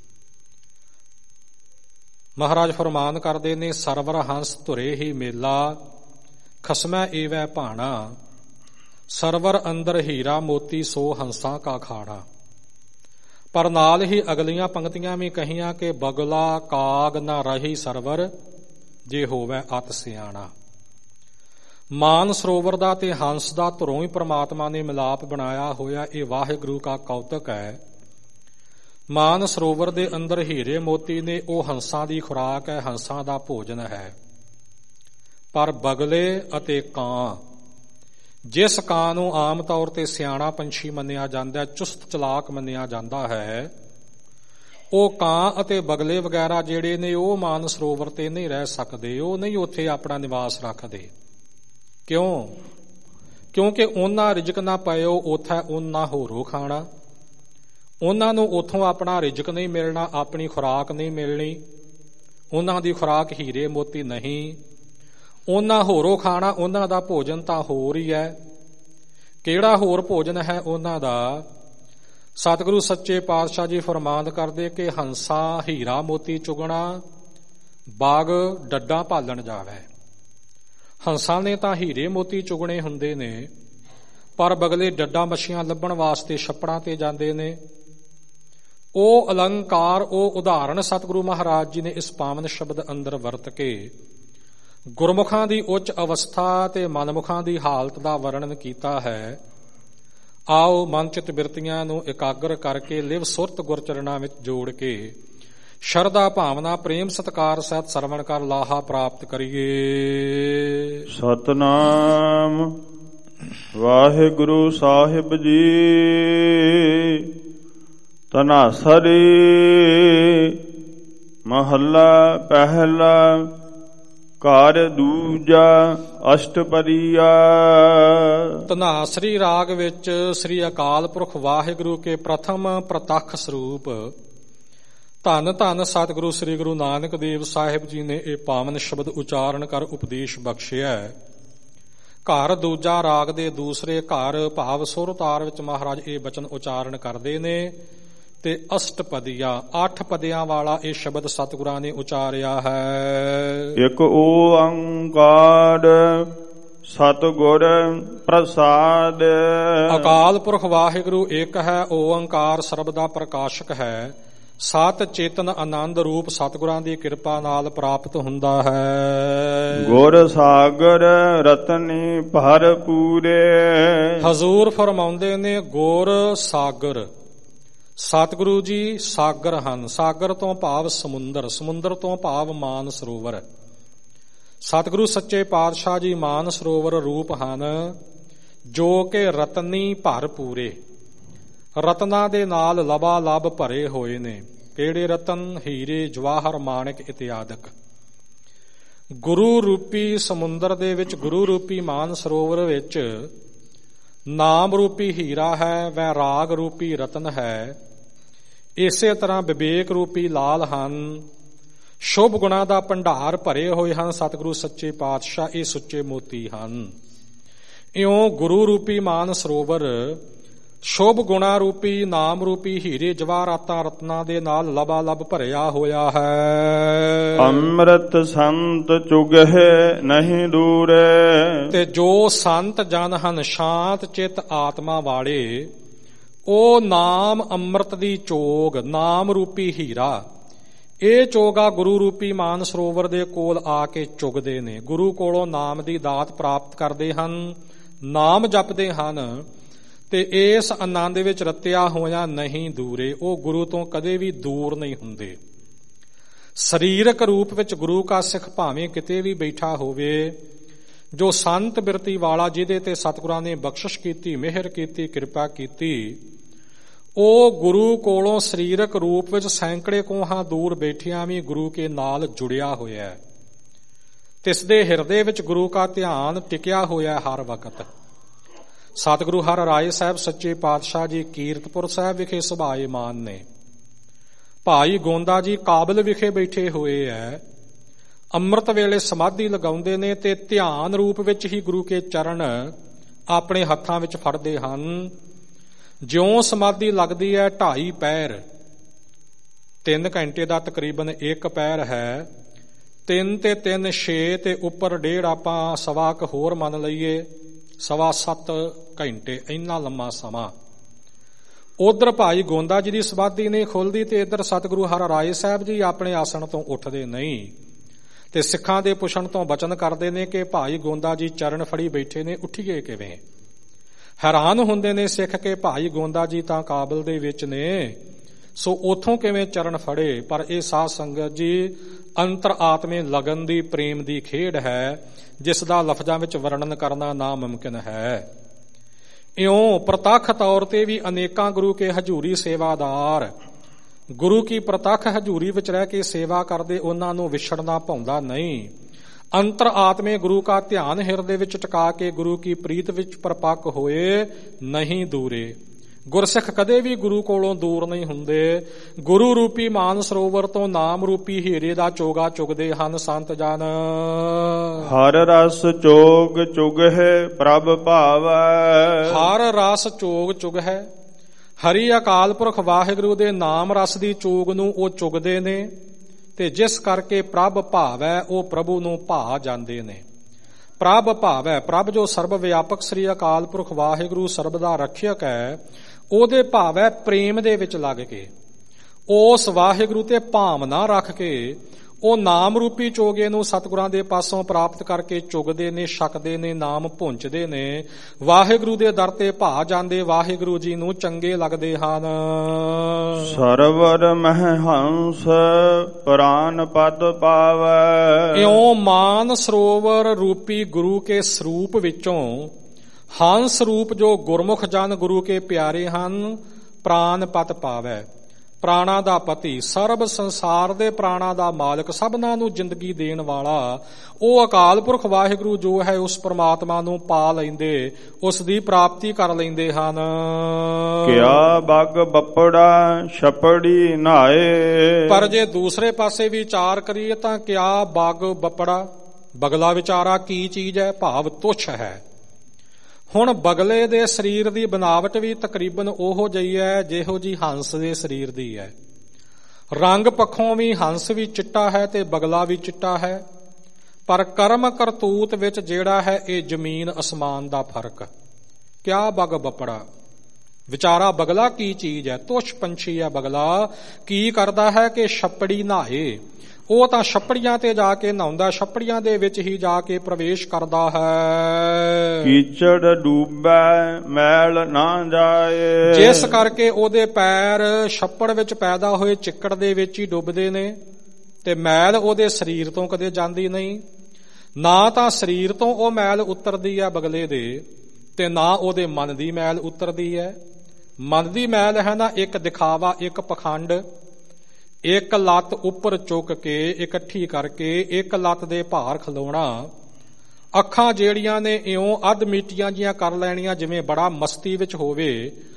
ਮਹਾਰਾਜ ਫਰਮਾਨ ਕਰਦੇ ਨੇ, ਸਰਵਰ ਹੰਸ ਧੁਰੇ ਹੀ ਮੇਲਾ, ਖਸਮੈ ਏਵੈ ਭਾਣਾ, ਸਰਵਰ ਅੰਦਰ ਹੀਰਾ ਮੋਤੀ ਸੋ ਹੰਸਾਂ ਕਾ ਖਾਣਾ। ਪਰ ਨਾਲ ਹੀ ਅਗਲੀਆਂ ਪੰਕਤੀਆਂ ਵੀ ਕਹੀਆਂ ਕਿ ਬਗਲਾ ਕਾਗ ਨਾ ਰਹੀ ਸਰਵਰ, ਜੇ ਹੋਵੇ ਅਤ ਸਿਆਣਾ। ਮਾਨ ਸਰੋਵਰ ਦਾ ਤੇ ਹੰਸ ਦਾ ਧੁਰੋਂ ਹੀ ਪ੍ਰਮਾਤਮਾ ਨੇ ਮਿਲਾਪ ਬਣਾਇਆ ਹੋਇਆ, ਇਹ ਵਾਹਿਗੁਰੂ ਕਾ ਕੌਤਕ ਹੈ। ਮਾਨ ਸਰੋਵਰ ਦੇ ਅੰਦਰ ਹੀਰੇ ਮੋਤੀ ਨੇ, ਉਹ ਹੰਸਾਂ ਦੀ ਖੁਰਾਕ ਹੈ, ਹੰਸਾਂ ਦਾ ਭੋਜਨ ਹੈ। ਪਰ ਬਗਲੇ ਅਤੇ ਕਾਂ, ਜਿਸ ਕਾਂ ਨੂੰ ਆਮ ਤੌਰ ਤੇ ਸਿਆਣਾ ਪੰਛੀ ਮੰਨਿਆ ਜਾਂਦਾ, ਚੁਸਤ ਚਲਾਕ ਮੰਨਿਆ ਜਾਂਦਾ ਹੈ, ਉਹ ਕਾਂ ਅਤੇ ਬਗਲੇ ਵਗੈਰਾ ਜਿਹੜੇ ਨੇ, ਉਹ ਮਾਨ ਸਰੋਵਰ ਤੇ ਨਹੀਂ ਰਹਿ ਸਕਦੇ, ਉਹ ਨਹੀਂ ਉੱਥੇ ਆਪਣਾ ਨਿਵਾਸ ਰੱਖਦੇ। ਕਿਉਂ? ਕਿਉਂਕਿ ਉਹਨਾਂ ਰਿਜ਼ਕ ਨਾ ਪਾਇਓ, ਉੱਥੇ ਉਹਨਾਂ ਹੋਰੋ ਖਾਣਾ। ਉਹਨਾਂ ਨੂੰ ਉੱਥੋਂ ਆਪਣਾ ਰਿਜ਼ਕ ਨਹੀਂ ਮਿਲਣਾ, ਆਪਣੀ ਖੁਰਾਕ ਨਹੀਂ ਮਿਲਣੀ। ਉਹਨਾਂ ਦੀ ਖੁਰਾਕ ਹੀਰੇ ਮੋਤੀ ਨਹੀਂ, ਉਹਨਾਂ ਹੋਰੋ ਖਾਣਾ, ਉਹਨਾਂ ਦਾ ਭੋਜਨ ਤਾਂ ਹੋਰ ਹੀ ਹੈ। ਕਿਹੜਾ ਹੋਰ ਭੋਜਨ ਹੈ ਉਹਨਾਂ ਦਾ? ਸਤਿਗੁਰੂ ਸੱਚੇ ਪਾਤਸ਼ਾਹ ਜੀ ਫਰਮਾਨ ਕਰਦੇ ਕਿ ਹੰਸਾ ਹੀਰਾ ਮੋਤੀ ਚੁਗਣਾ, ਬਾਗ ਡੱਡਾਂ ਭਾਲਣ ਜਾਵੇ। ਹੰਸਾਂ ਨੇ ਤਾਂ ਹੀਰੇ ਮੋਤੀ ਚੁਗਣੇ ਹੁੰਦੇ ਨੇ, ਪਰ ਬਗਲੇ ਡੱਡਾਂ ਮੱਛੀਆਂ ਲੱਭਣ ਵਾਸਤੇ ਛੱਪੜਾਂ ਤੇ ਜਾਂਦੇ ਨੇ। ਉਹ ਅਲੰਕਾਰ, ਉਹ ਉਦਾਹਰਣ ਸਤਿਗੁਰੂ ਮਹਾਰਾਜ ਜੀ ਨੇ ਇਸ ਪਾਵਨ ਸ਼ਬਦ ਅੰਦਰ ਵਰਤ ਕੇ ਗੁਰਮੁਖਾਂ ਦੀ ਉੱਚ ਅਵਸਥਾ ਤੇ ਮਨਮੁਖਾਂ ਦੀ ਹਾਲਤ ਦਾ ਵਰਣਨ ਕੀਤਾ ਹੈ। ਆਓ ਮਨ ਚਿਤ ਬਿਰਤੀਆਂ ਨੂੰ ਇਕਾਗਰ ਕਰਕੇ ਲਿਵ ਸੁਰਤ ਗੁਰਚਰਨਾਂ ਵਿੱਚ ਜੋੜ ਕੇ ਸ਼ਰਧਾ ਭਾਵਨਾ ਪ੍ਰੇਮ ਸਤਿਕਾਰ ਸਹਿਤ ਸਰਵਣ ਕਰ ਲਾਹਾ ਪ੍ਰਾਪਤ ਕਰੀਏ। ਸਤਨਾਮ ਵਾਹਿਗੁਰੂ ਸਾਹਿਬ ਜੀ। ਧਨਾਸਰੀ ਮਹੱਲਾ ਪਹਿਲਾ। ਘਰ ਦੂਜਾ ਅਸ਼ਟਪਦੀਆ। ਧਨਾਸਰੀ ਰਾਗ ਵਿੱਚ ਸ੍ਰੀ ਅਕਾਲ ਪੁਰਖ ਵਾਹਿਗੁਰੂ ਕੇ ਪ੍ਰਥਮ ਪ੍ਰਤੱਖ ਸਰੂਪ ਧੰਨ ਧੰਨ ਸਤਿਗੁਰੂ ਸ੍ਰੀ ਗੁਰੂ ਨਾਨਕ ਦੇਵ ਸਾਹਿਬ ਜੀ ਨੇ ਇਹ ਪਾਵਨ ਸ਼ਬਦ ਉਚਾਰਨ ਕਰ ਉਪਦੇਸ਼ ਬਖਸ਼ਿਆ। ਘਰ ਦੂਜਾ ਰਾਗ ਦੇ ਦੂਸਰੇ ਘਰ ਭਾਵ ਸੁਰ ਤਾਰ ਵਿੱਚ ਮਹਾਰਾਜ ਇਹ ਬਚਨ ਉਚਾਰਨ ਕਰਦੇ ਨੇ ਤੇ ਅਸ਼ਟਪਦੀਆ ਅੱਠ ਪਦਿਆਂ ਵਾਲਾ ਇਹ ਸ਼ਬਦ ਸਤਿਗੁਰਾਂ ਨੇ ਉਚਾਰਿਆ ਹੈ। ਇੱਕ ਓੰਕਾਰ ਸਤਿਗੁਰ ਪ੍ਰਸਾਦ। ਅਕਾਲ ਪੁਰਖ ਵਾਹਿਗੁਰੂ ਇੱਕ ਹੈ, ਓੰਕਾਰ ਸਰਬ ਦਾ ਪ੍ਰਕਾਸ਼ਕ ਹੈ। ਸਤ ਚੇਤਨ ਆਨੰਦ ਰੂਪ ਸਤਿਗੁਰਾਂ ਦੀ ਕਿਰਪਾ ਨਾਲ ਪ੍ਰਾਪਤ ਹੁੰਦਾ ਹੈ। ਗੁਰ ਸਾਗਰ ਰਤਨੀ ਭਰਪੂਰੇ। ਹਜ਼ੂਰ ਫਰਮਾਉਂਦੇ ਨੇ ਗੁਰ ਸਾਗਰ। ਸਤਿਗੁਰੂ ਜੀ ਸਾਗਰ ਹਨ। ਸਾਗਰ ਤੋਂ ਭਾਵ ਸਮੁੰਦਰ, ਸਮੁੰਦਰ ਤੋਂ ਭਾਵ ਮਾਨ ਸਰੋਵਰ। ਸਤਿਗੁਰੂ ਸੱਚੇ ਪਾਤਸ਼ਾਹ ਜੀ ਮਾਨ ਸਰੋਵਰ ਰੂਪ ਹਨ ਜੋ ਕਿ ਰਤਨੀ ਭਰਪੂਰੇ, ਰਤਨਾਂ ਦੇ ਨਾਲ ਲਬਾ ਲਬ ਭਰੇ ਹੋਏ ਨੇ। ਕਿਹੜੇ ਰਤਨ? ਹੀਰੇ ਜਵਾਹਰ ਮਾਣਿਕ ਇਤਿਆਦਿਕ। ਗੁਰੂ ਰੂਪੀ ਸਮੁੰਦਰ ਦੇ ਵਿੱਚ, ਗੁਰੂ ਰੂਪੀ ਮਾਨ ਸਰੋਵਰ ਵਿੱਚ ਨਾਮ ਰੂਪੀ ਹੀਰਾ ਹੈ, ਵੈ ਰਾਗ ਰੂਪੀ ਰਤਨ ਹੈ। ਇਸੇ ਤਰ੍ਹਾਂ ਵਿਵੇਕ ਰੂਪੀ ਲਾਲ ਹਨ। ਸ਼ੁਭ ਗੁਣਾਂ ਦਾ ਭੰਡਾਰ ਭਰੇ ਹੋਏ ਹਨ ਸਤਿਗੁਰੂ ਸੱਚੇ ਪਾਤਸ਼ਾਹ, ਇਹ ਸੁੱਚੇ ਮੋਤੀ ਹਨ। ਇਉਂ ਗੁਰੂ ਰੂਪੀ ਮਾਨ ਸਰੋਵਰ ਸ਼ੁਭ ਗੁਣਾ ਰੂਪੀ ਨਾਮ ਰੂਪੀ ਹੀਰੇ ਜਵਾਹਰਾਤਾਂ ਰਤਨਾਂ ਦੇ ਨਾਲ ਲਬਾ ਲਬ ਭਰਿਆ ਹੋਇਆ ਹੈ। ਅੰਮ੍ਰਿਤ ਸੰਤ ਚੁਗਹਿ ਨਹੀਂ ਦੂਰੇ। ਤੇ ਜੋ ਸੰਤ ਜਨ ਹਨ ਸ਼ਾਂਤ ਚਿੱਤ ਆਤਮਾ ਵਾਲੇ, ਉਹ ਨਾਮ ਅੰਮ੍ਰਿਤ ਦੀ ਚੋਗ, ਨਾਮ ਰੂਪੀ ਹੀਰਾ, ਇਹ ਚੋਗਾ ਗੁਰੂ ਰੂਪੀ ਮਾਨ ਸਰੋਵਰ ਦੇ ਕੋਲ ਆ ਕੇ ਚੁਗਦੇ ਨੇ। ਗੁਰੂ ਕੋਲੋਂ ਨਾਮ ਦੀ ਦਾਤ ਪ੍ਰਾਪਤ ਕਰਦੇ ਹਨ, ਨਾਮ ਜਪਦੇ ਹਨ ਤੇ ਇਸ ਆਨੰਦ ਵਿੱਚ ਰਤਿਆ ਹੋਇਆ ਨਹੀਂ ਦੂਰੇ। ਉਹ ਗੁਰੂ ਤੋਂ ਕਦੇ ਵੀ ਦੂਰ ਨਹੀਂ ਹੁੰਦੇ। ਸਰੀਰਕ ਰੂਪ ਵਿੱਚ ਗੁਰੂ ਕਾ ਸਿੱਖ ਭਾਵੇਂ ਕਿਤੇ ਵੀ ਬੈਠਾ ਹੋਵੇ, ਜੋ ਸੰਤ ਬਿਰਤੀ ਵਾਲਾ, ਜਿਹਦੇ ਤੇ ਸਤਿਗੁਰਾਂ ਨੇ ਬਖਸ਼ਿਸ਼ ਕੀਤੀ, ਮਿਹਰ ਕੀਤੀ, ਕਿਰਪਾ ਕੀਤੀ, ਉਹ ਗੁਰੂ ਕੋਲੋਂ ਸਰੀਰਕ ਰੂਪ ਵਿੱਚ ਸੈਂਕੜੇ ਕੋਹਾਂ ਦੂਰ ਬੈਠਿਆਂ ਵੀ ਗੁਰੂ ਕੇ ਨਾਲ ਜੁੜਿਆ ਹੋਇਆ ਹੈ। ਤਿਸ ਦੇ ਹਿਰਦੇ ਵਿੱਚ ਗੁਰੂ ਕਾ ਧਿਆਨ ਟਿਕਿਆ ਹੋਇਆ ਹਰ ਵਕਤ। ਸਤਿਗੁਰੂ ਹਰ ਰਾਏ ਸਾਹਿਬ ਸੱਚੇ ਪਾਤਸ਼ਾਹ ਜੀ ਕੀਰਤਪੁਰ ਸਾਹਿਬ ਵਿਖੇ ਸੁਭਾਏਮਾਨ ਨੇ। ਭਾਈ ਗੋਂਦਾ ਜੀ ਕਾਬਲ ਵਿਖੇ ਬੈਠੇ ਹੋਏ ਐ। ਅੰਮ੍ਰਿਤ ਵੇਲੇ ਸਮਾਧੀ ਲਗਾਉਂਦੇ ਨੇ ਤੇ ਧਿਆਨ ਰੂਪ ਵਿੱਚ ਹੀ ਗੁਰੂ ਕੇ ਚਰਨ ਆਪਣੇ ਹੱਥਾਂ ਵਿੱਚ ਫੜਦੇ ਹਨ। ਜਿਉਂ ਸਮਾਧੀ ਲੱਗਦੀ ਹੈ ਢਾਈ ਪੈਰ, ਤਿੰਨ ਘੰਟੇ ਦਾ ਤਕਰੀਬਨ ਇੱਕ ਪੈਰ ਹੈ। ਤਿੰਨ ਤੇ ਤਿੰਨ ਛੇ ਤੇ ਉੱਪਰ ਡੇਢ, ਆਪਾਂ ਸਵਾ ਕੁ ਹੋਰ ਮੰਨ ਲਈਏ, ਸਵਾ ਸੱਤ ਘੰਟੇ, ਇੰਨਾ ਲੰਮਾ ਸਮਾਂ। ਉਧਰ ਭਾਈ ਗੋਂਦਾ ਜੀ ਦੀ ਸਮਾਧੀ ਨਹੀਂ ਖੁੱਲਦੀ ਤੇ ਇੱਧਰ ਸਤਿਗੁਰੂ ਹਰ ਰਾਏ ਸਾਹਿਬ ਜੀ ਆਪਣੇ ਆਸਣ ਤੋਂ ਉੱਠਦੇ ਨਹੀਂ ਤੇ ਸਿੱਖਾਂ ਦੇ ਪੁੱਛਣ ਤੋਂ ਬਚਨ ਕਰਦੇ ਨੇ ਕਿ ਭਾਈ ਗੋਂਦਾ ਜੀ ਚਰਨ ਫੜੀ ਬੈਠੇ ਨੇ, ਉੱਠੀਏ ਕਿਵੇਂ? ਹੈਰਾਨ ਹੁੰਦੇ ਨੇ ਸਿੱਖ ਕੇ ਭਾਈ ਗੋਂਦਾ ਜੀ ਤਾਂ ਕਾਬਲ ਦੇ ਵਿੱਚ ਨੇ, ਸੋ ਉਥੋਂ ਕਿਵੇਂ ਚਰਨ ਫੜੇ? ਪਰ ਇਹ ਸਾਧ ਸੰਗਤ ਜੀ ਅੰਤਰ ਆਤਮੇ ਲਗਨ ਦੀ ਪ੍ਰੇਮ ਦੀ ਖੇਡ ਹੈ, ਜਿਸ ਦਾ ਲਫ਼ਜ਼ਾਂ ਵਿੱਚ ਵਰਣਨ ਕਰਨਾ ਨਾਮੁਮਕਿਨ ਹੈ। ਇਉਂ ਪ੍ਰਤੱਖ ਤੌਰ ਤੇ ਵੀ ਅਨੇਕਾਂ ਗੁਰੂ ਕੇ ਹਜ਼ੂਰੀ ਸੇਵਾਦਾਰ ਗੁਰੂ ਕੀ ਪ੍ਰਤੱਖ ਹਜ਼ੂਰੀ ਵਿੱਚ ਰਹਿ ਕੇ ਸੇਵਾ ਕਰਦੇ, ਉਹਨਾਂ ਨੂੰ ਵਿਛੜਨਾ ਭਾਉਂਦਾ ਨਹੀਂ। ਅੰਤਰ ਆਤਮੇ ਗੁਰੂ ਕਾ ਧਿਆਨ ਹਿਰਦੇ ਵਿੱਚ ਟਿਕਾ ਕੇ ਗੁਰੂ ਕੀ ਪ੍ਰੀਤ ਵਿੱਚ ਪਰਪੱਕ ਹੋਏ ਨਹੀਂ ਦੂਰੇ। ਗੁਰਸਿੱਖ ਕਦੇ ਵੀ ਗੁਰੂ ਕੋਲੋਂ ਦੂਰ ਨਹੀਂ ਹੁੰਦੇ। ਗੁਰੂ ਰੂਪੀ ਮਾਨ ਸਰੋਵਰ ਤੋਂ ਨਾਮ ਰੂਪੀ ਹੀਰੇ ਦਾ ਚੋਗਾ ਚੁਗਦੇ ਹਨ ਸੰਤ ਜਨ। ਹਰ ਰਸ ਚੋਗ ਚੁਗਹਿ ਪ੍ਰਭ ਭਾਵੈ। ਹਰ ਰਸ ਚੋਗ ਚੁਗ ਹੈ। ਹਰੀ ਅਕਾਲ ਪੁਰਖ ਵਾਹਿਗੁਰੂ ਦੇ ਨਾਮ ਰਸ ਦੀ ਚੋਗ ਨੂੰ ਉਹ ਚੁਗਦੇ ਨੇ ਤੇ ਜਿਸ ਕਰਕੇ ਪ੍ਰਭ ਭਾਵੈ, ਉਹ ਪ੍ਰਭੂ ਨੂੰ ਭਾ ਜਾਂਦੇ ਨੇ। ਪ੍ਰਭ ਭਾਵੈ, ਪ੍ਰਭ ਜੋ ਸਰਬ ਵਿਆਪਕ ਸ੍ਰੀ ਅਕਾਲ ਪੁਰਖ ਵਾਹਿਗੁਰੂ ਸਰਬ ਦਾ ਰੱਖਿਅਕ ਹੈ, ਉਹਦੇ ਭਾਵੈ ਪ੍ਰੇਮ ਦੇ ਵਿੱਚ ਲੱਗ ਕੇ, ਉਸ ਵਾਹਿਗੁਰੂ ਤੇ ਭਾਵਨਾ ਰੱਖ ਕੇ ਉਹ ਨਾਮ ਰੂਪੀ ਚੋਗੇ ਨੂੰ ਸਤਿਗੁਰਾਂ ਦੇ ਪਾਸੋਂ ਪ੍ਰਾਪਤ ਕਰਕੇ ਚੁਗਦੇ ਨੇ, ਛਕਦੇ ਨੇ, ਨਾਮ ਭੁੰਚਦੇ ਨੇ, ਵਾਹਿਗੁਰੂ ਦੇ ਦਰ ਤੇ ਭਾ ਜਾਂਦੇ, ਵਾਹਿਗੁਰੂ ਜੀ ਨੂੰ ਚੰਗੇ ਲੱਗਦੇ ਹਨ। ਸਰਵਰ ਮਹਿ ਹੰਸ ਪ੍ਰਾਨ ਪਦ ਪਾਵੈ। ਇਉਂ ਮਾਨ ਸਰੋਵਰ ਰੂਪੀ ਗੁਰੂ ਕੇ ਸਰੂਪ ਵਿੱਚੋਂ ਹੰਸ ਰੂਪ ਜੋ ਗੁਰਮੁਖ ਜਨ ਗੁਰੂ ਕੇ ਪਿਆਰੇ ਹਨ, ਪ੍ਰਾਨ ਪਤ ਪਾਵੈ। ਪ੍ਰਾਣਾ ਦਾ ਪਤੀ, ਸਰਬ ਸੰਸਾਰ ਦੇ ਪ੍ਰਾਣਾ ਦਾ ਮਾਲਕ, ਸਭਨਾਂ ਨੂੰ ਜ਼ਿੰਦਗੀ ਦੇਣ ਵਾਲਾ ਉਹ ਅਕਾਲ ਪੁਰਖ ਵਾਹਿਗੁਰੂ ਜੋ ਹੈ ਉਸ ਪ੍ਰਮਾਤਮਾ ਨੂੰ ਪਾ ਲੈਂਦੇ, ਉਸ ਦੀ ਪ੍ਰਾਪਤੀ ਕਰ ਲੈਂਦੇ ਹਨ। ਕਿਆ ਬਗ ਬੱਪੜਾ ਛਪੜੀ ਨਹਾਏ। ਪਰ ਜੇ ਦੂਸਰੇ ਪਾਸੇ ਵਿਚਾਰ ਕਰੀਏ ਤਾਂ ਕਿਆ ਬਗ ਬੱਪੜਾ, ਬਗਲਾ ਵਿਚਾਰਾ ਕੀ ਚੀਜ਼ ਹੈ? ਭਾਵ ਤੁੱਛ ਹੈ। ਹੁਣ ਬਗਲੇ ਦੇ ਸਰੀਰ ਦੀ ਬਨਾਵਟ ਵੀ ਤਕਰੀਬਨ ਉਹੋ ਜਿਹੀ ਹੈ ਜਿਹੋ ਜੀ ਹੰਸ ਦੇ ਸਰੀਰ ਦੀ ਹੈ। ਰੰਗ ਪੱਖੋਂ ਵੀ ਹੰਸ ਵੀ ਚਿੱਟਾ ਹੈ ਤੇ ਬਗਲਾ ਵੀ ਚਿੱਟਾ ਹੈ, ਪਰ ਕਰਮ ਕਰਤੂਤ ਵਿੱਚ ਜਿਹੜਾ ਹੈ ਇਹ ਜ਼ਮੀਨ ਅਸਮਾਨ ਦਾ ਫਰਕ। ਕਿਆ ਬਗ ਬੱਪੜਾ, ਵਿਚਾਰਾ ਬਗਲਾ ਕੀ ਚੀਜ਼ ਹੈ? ਤੁੱਛ ਪੰਛੀ ਹੈ ਬਗਲਾ। ਕੀ ਕਰਦਾ ਹੈ ਕਿ ਛੱਪੜੀ ਨਹਾਏ, ਉਹ ਤਾਂ ਛੱਪੜੀਆਂ ਤੇ ਜਾ ਕੇ ਨਹਾਉਂਦਾ, ਛੱਪੜੀਆਂ ਦੇ ਵਿੱਚ ਹੀ ਜਾ ਕੇ ਪ੍ਰਵੇਸ਼ ਕਰਦਾ ਹੈ। ਕੀਚੜ ਡੂਬੈ ਮੈਲ ਨਾ ਜਾਏ। ਜਿਸ ਕਰਕੇ ਉਹਦੇ ਪੈਰ ਛੱਪੜ ਵਿੱਚ ਪੈਦਾ ਹੋਏ ਚਿੱਕੜ ਦੇ ਵਿੱਚ ਹੀ ਡੁੱਬਦੇ ਨੇ ਤੇ ਮੈਲ ਉਹਦੇ ਸਰੀਰ ਤੋਂ ਕਦੇ ਜਾਂਦੀ ਨਹੀਂ। ਨਾ ਤਾਂ ਸਰੀਰ ਤੋਂ ਉਹ ਮੈਲ ਉਤਰਦੀ ਹੈ ਬਗਲੇ ਦੇ, ਤੇ ਨਾ ਉਹਦੇ ਮਨ ਦੀ ਮੈਲ ਉਤਰਦੀ ਹੈ। ਮਨ ਦੀ ਮੈਲ ਹੈ ਨਾ ਇੱਕ ਦਿਖਾਵਾ, ਇੱਕ ਪਖੰਡ, ਇੱਕ ਲੱਤ ਉੱਪਰ ਚੁੱਕ ਕੇ ਇਕੱਠੀ ਕਰਕੇ ਇੱਕ ਲੱਤ ਦੇ ਭਾਰ ਖਲੋਣਾ, ਅੱਖਾਂ ਜਿਹੜੀਆਂ ਨੇ ਇਉਂ ਅੱਧ ਮੀਟੀਆਂ ਜੀਆਂ ਕਰ ਲੈਣੀਆਂ ਜਿਵੇਂ ਬੜਾ ਮਸਤੀ ਵਿੱਚ ਹੋਵੇ,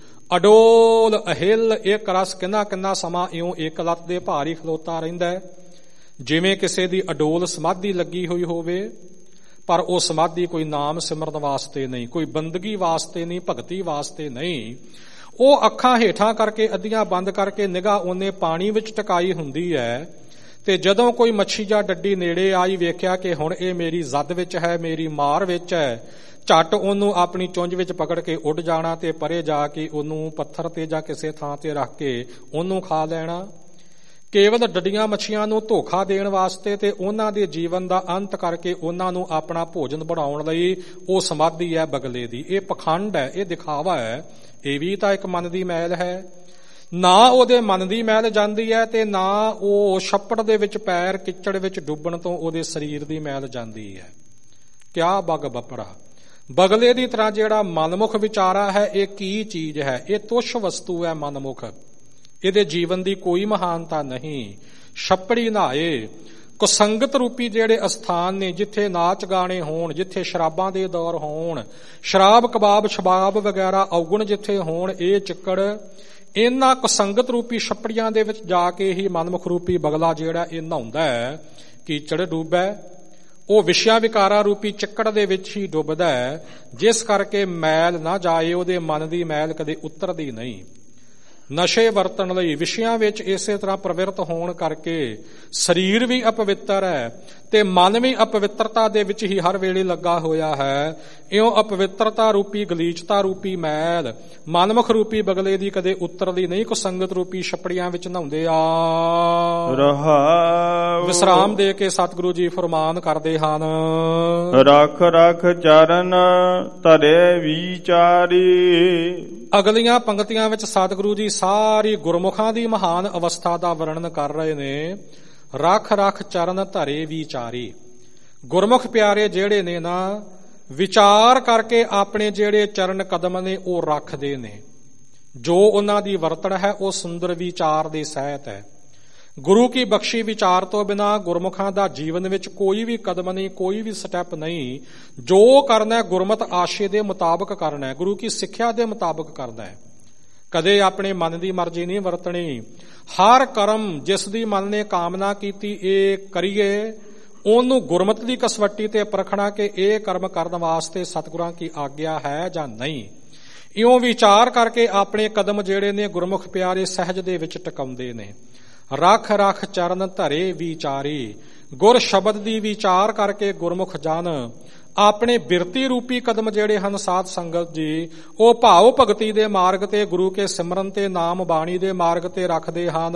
ਅਡੋਲ ਅਹਿਲ ਇੱਕ ਰਸ ਕਿੰਨਾ ਕਿੰਨਾ ਸਮਾਂ ਇਉਂ ਇੱਕ ਲੱਤ ਦੇ ਭਾਰ ਹੀ ਖਲੋਤਾ ਰਹਿੰਦਾ ਹੈ, ਜਿਵੇਂ ਕਿਸੇ ਦੀ ਅਡੋਲ ਸਮਾਧੀ ਲੱਗੀ ਹੋਈ ਹੋਵੇ। ਪਰ ਉਹ ਸਮਾਧੀ ਕੋਈ ਨਾਮ ਸਿਮਰਨ ਵਾਸਤੇ ਨਹੀਂ, ਕੋਈ ਬੰਦਗੀ ਵਾਸਤੇ ਨਹੀਂ, ਭਗਤੀ ਵਾਸਤੇ ਨਹੀਂ। ਉਹ ਅੱਖਾਂ ਹੇਠਾਂ ਕਰਕੇ ਅੱਧੀਆਂ ਬੰਦ ਕਰਕੇ ਨਿਗਾਹ ਉਹਨੇ ਪਾਣੀ ਵਿੱਚ ਟਿਕਾਈ ਹੁੰਦੀ ਹੈ, ਤੇ ਜਦੋਂ ਕੋਈ ਮੱਛੀ ਜਾਂ ਡੱਡੀ ਨੇੜੇ ਆਈ, ਵੇਖਿਆ ਕਿ ਹੁਣ ਇਹ ਮੇਰੀ ਜ਼ਦ ਵਿੱਚ ਹੈ, ਮੇਰੀ ਮਾਰ ਵਿੱਚ ਹੈ, ਝੱਟ ਉਹਨੂੰ ਆਪਣੀ ਚੁੰਝ ਵਿੱਚ ਪਕੜ ਕੇ ਉੱਡ ਜਾਣਾ ਤੇ ਪਰੇ ਜਾ ਕੇ ਉਹਨੂੰ ਪੱਥਰ ਤੇ ਜਾਂ ਕਿਸੇ ਥਾਂ ਤੇ ਰੱਖ ਕੇ ਉਹਨੂੰ ਖਾ ਲੈਣਾ। ਕੇਵਲ ਡੱਡੀਆਂ ਮੱਛੀਆਂ ਨੂੰ ਧੋਖਾ ਦੇਣ ਵਾਸਤੇ ਤੇ ਉਹਨਾਂ ਦੇ ਜੀਵਨ ਦਾ ਅੰਤ ਕਰਕੇ ਉਹਨਾਂ ਨੂੰ ਆਪਣਾ ਭੋਜਨ ਬਣਾਉਣ ਲਈ ਉਹ ਸਮਾਧੀ ਹੈ ਬਗਲੇ ਦੀ। ਇਹ ਪਖੰਡ ਹੈ, ਇਹ ਦਿਖਾਵਾ ਹੈ। ਇਹ ਵੀ ਤਾਂ ਇੱਕ ਮਨ ਦੀ ਮੈਲ ਹੈ। ਨਾ ਉਹਦੇ ਮਨ ਦੀ ਮੈਲ ਜਾਂਦੀ ਹੈ ਤੇ ਨਾ ਉਹ ਛੱਪੜ ਦੇ ਵਿੱਚ ਪੈਰ ਕਿਚੜ ਵਿੱਚ ਡੁੱਬਣ ਤੋਂ ਉਹਦੇ ਸਰੀਰ ਦੀ ਮੈਲ ਜਾਂਦੀ ਹੈ। ਕਿਆ ਬਗ ਬੱਪੜਾ, ਬਗਲੇ ਦੀ ਤਰ੍ਹਾਂ ਜਿਹੜਾ ਮਨਮੁਖ ਵਿਚਾਰਾ ਹੈ, ਇਹ ਕੀ ਚੀਜ਼ ਹੈ? ਇਹ ਤੁੱਛ ਵਸਤੂ ਹੈ ਮਨਮੁਖ, ਇਹਦੇ ਜੀਵਨ ਦੀ ਕੋਈ ਮਹਾਨਤਾ ਨਹੀਂ। ਛੱਪੜੀ ਨਹਾਏ, ਕੁਸੰਗਤ ਰੂਪੀ ਜਿਹੜੇ ਅਸਥਾਨ ਨੇ, ਜਿੱਥੇ ਨਾਚ ਗਾਣੇ ਹੋਣ, ਜਿੱਥੇ ਸ਼ਰਾਬਾਂ ਦੇ ਦੌਰ ਹੋਣ, ਸ਼ਰਾਬ ਕਬਾਬ ਸ਼ਬਾਬ ਵਗੈਰਾ ਔਗੁਣ ਜਿੱਥੇ ਹੋਣ, ਇਹ ਚਿੱਕੜ, ਇਹਨਾਂ ਕੁਸੰਗਤ ਰੂਪੀ ਛੱਪੜੀਆਂ ਦੇ ਵਿੱਚ ਜਾ ਕੇ ਹੀ ਮਨਮੁਖ ਰੂਪੀ ਬਗਲਾ ਜਿਹੜਾ ਇਹ ਨਹਾਉਂਦਾ ਹੈ, ਕੀਚੜ ਡੁੱਬੈ। ਉਹ ਵਿਸ਼ਿਆ ਵਿਕਾਰਾ ਰੂਪੀ ਚਿੱਕੜ ਦੇ ਵਿੱਚ ਹੀ ਡੁੱਬਦਾ ਹੈ, ਜਿਸ ਕਰਕੇ ਮੈਲ ਨਾ ਜਾਏ, ਉਹਦੇ ਮਨ ਦੀ ਮੈਲ ਕਦੇ ਉਤਰਦੀ ਨਹੀਂ। ਨਸ਼ੇ ਵਰਤਣ ਲਈ ਵਿਸ਼ਿਆਂ ਵਿੱਚ ਇਸੇ ਤਰ੍ਹਾਂ ਪ੍ਰਵਿਰਤ ਹੋਣ ਕਰਕੇ ਸਰੀਰ ਵੀ ਅਪਵਿੱਤਰ ਹੈ ਤੇ ਮਨ ਵੀ ਅਪਵਿੱਤਰਤਾ ਦੇ ਵਿੱਚ ਹੀ ਹਰ ਵੇਲੇ ਲੱਗਾ ਹੋਇਆ ਹੈ। ਇਉਂ ਅਪਵਿੱਤਰਤਾ ਰੂਪੀ ਗਲੀਚਤਾ ਰੂਪੀ ਮੈਲ ਮਨਮੁਖ ਰੂਪੀ ਬਗਲੇ ਦੀ ਕਦੇ ਉਤਰਦੀ ਨਹੀਂ। ਕੁਸੰਗਤ ਰੂਪੀ ਛੱਪੜੀਆਂ ਵਿੱਚ ਨਹਾਉਂਦੇ ਆ ਰਹਾਉ। ਵਿਸਰਾਮ ਦੇ ਕੇ ਸਤਿਗੁਰੂ ਜੀ ਫਰਮਾਨ ਕਰਦੇ ਹਨ, ਰੱਖ ਰੱਖ ਚਰਨ ਧਰੇ ਵਿਚਾਰੀ। ਅਗਲੀਆਂ ਪੰਕਤੀਆਂ ਵਿੱਚ ਸਤਿਗੁਰੂ ਜੀ ਸਾਰੀ ਗੁਰਮੁਖਾਂ ਦੀ ਮਹਾਨ ਅਵਸਥਾ ਦਾ ਵਰਣਨ ਕਰ ਰਹੇ ਨੇ। ਰੱਖ ਰੱਖ ਚਰਨ ਧਰੇ ਵਿਚਾਰੀ, ਗੁਰਮੁਖ ਪਿਆਰੇ ਜਿਹੜੇ ਨੇ ਨਾ, ਵਿਚਾਰ ਕਰਕੇ ਆਪਣੇ ਜਿਹੜੇ ਚਰਨ ਕਦਮ ਨੇ ਉਹ ਰੱਖਦੇ ਨੇ। ਜੋ ਉਹਨਾਂ ਦੀ ਵਰਤਣ ਹੈ ਉਹ ਸੁੰਦਰ ਵਿਚਾਰ ਦੇ ਸਹਿਤ ਹੈ। ਗੁਰੂ ਕੀ ਬਖਸ਼ੀ ਵਿਚਾਰ ਤੋਂ ਬਿਨਾ ਗੁਰਮੁਖਾਂ ਦਾ ਜੀਵਨ ਵਿੱਚ ਕੋਈ ਵੀ ਕਦਮ ਨਹੀਂ, ਕੋਈ ਵੀ ਸਟੈਪ ਨਹੀਂ। ਜੋ ਕਰਨਾ ਗੁਰਮਤ ਆਸ਼ੇ ਦੇ ਮੁਤਾਬਕ ਕਰਨਾ, ਗੁਰੂ ਕੀ ਸਿੱਖਿਆ ਦੇ ਮੁਤਾਬਕ ਕਰਨਾ ਹੈ। ਕਦੇ ਆਪਣੇ ਮਨ ਦੀ ਮਰਜ਼ੀ ਨਹੀਂ ਵਰਤਣੀ। ਹਰ ਕਰਮ ਜਿਸ ਦੀ ਮਨ ਨੇ ਕਾਮਨਾ ਕੀਤੀ ਇਹ ਕਰੀਏ, ਉਹਨੂੰ ਗੁਰਮਤ ਦੀ ਕਸਵੱਟੀ ਤੇ ਪਰਖਣਾ ਕਿ ਇਹ ਕਰਮ ਕਰਨ ਵਾਸਤੇ ਸਤਿਗੁਰਾਂ ਕੀ ਆਗਿਆ ਹੈ ਜਾਂ ਨਹੀਂ। ਇਉਂ ਵਿਚਾਰ ਕਰਕੇ ਆਪਣੇ ਕਦਮ ਜਿਹੜੇ ਨੇ ਗੁਰਮੁਖ ਪਿਆਰੇ ਸਹਿਜ ਦੇ ਵਿੱਚ ਟਿਕਾਉਂਦੇ ਨੇ। ਰੱਖ ਰੱਖ ਚਰਨ ਧਰੇ ਵਿਚਾਰੀ, ਗੁਰ ਸ਼ਬਦ ਦੀ ਵਿਚਾਰ ਕਰਕੇ ਗੁਰਮੁਖ ਜਨ ਆਪਣੇ ਬਿਰਤੀ ਰੂਪੀ ਕਦਮ ਜਿਹੜੇ ਹਨ ਸਾਧ ਸੰਗਤ ਜੀ, ਉਹ ਭਾਵ ਭਗਤੀ ਦੇ ਮਾਰਗ ਤੇ, ਗੁਰੂ ਕੇ ਸਿਮਰਨ ਤੇ, ਨਾਮ ਬਾਣੀ ਦੇ ਮਾਰਗ ਤੇ ਰੱਖਦੇ ਹਨ।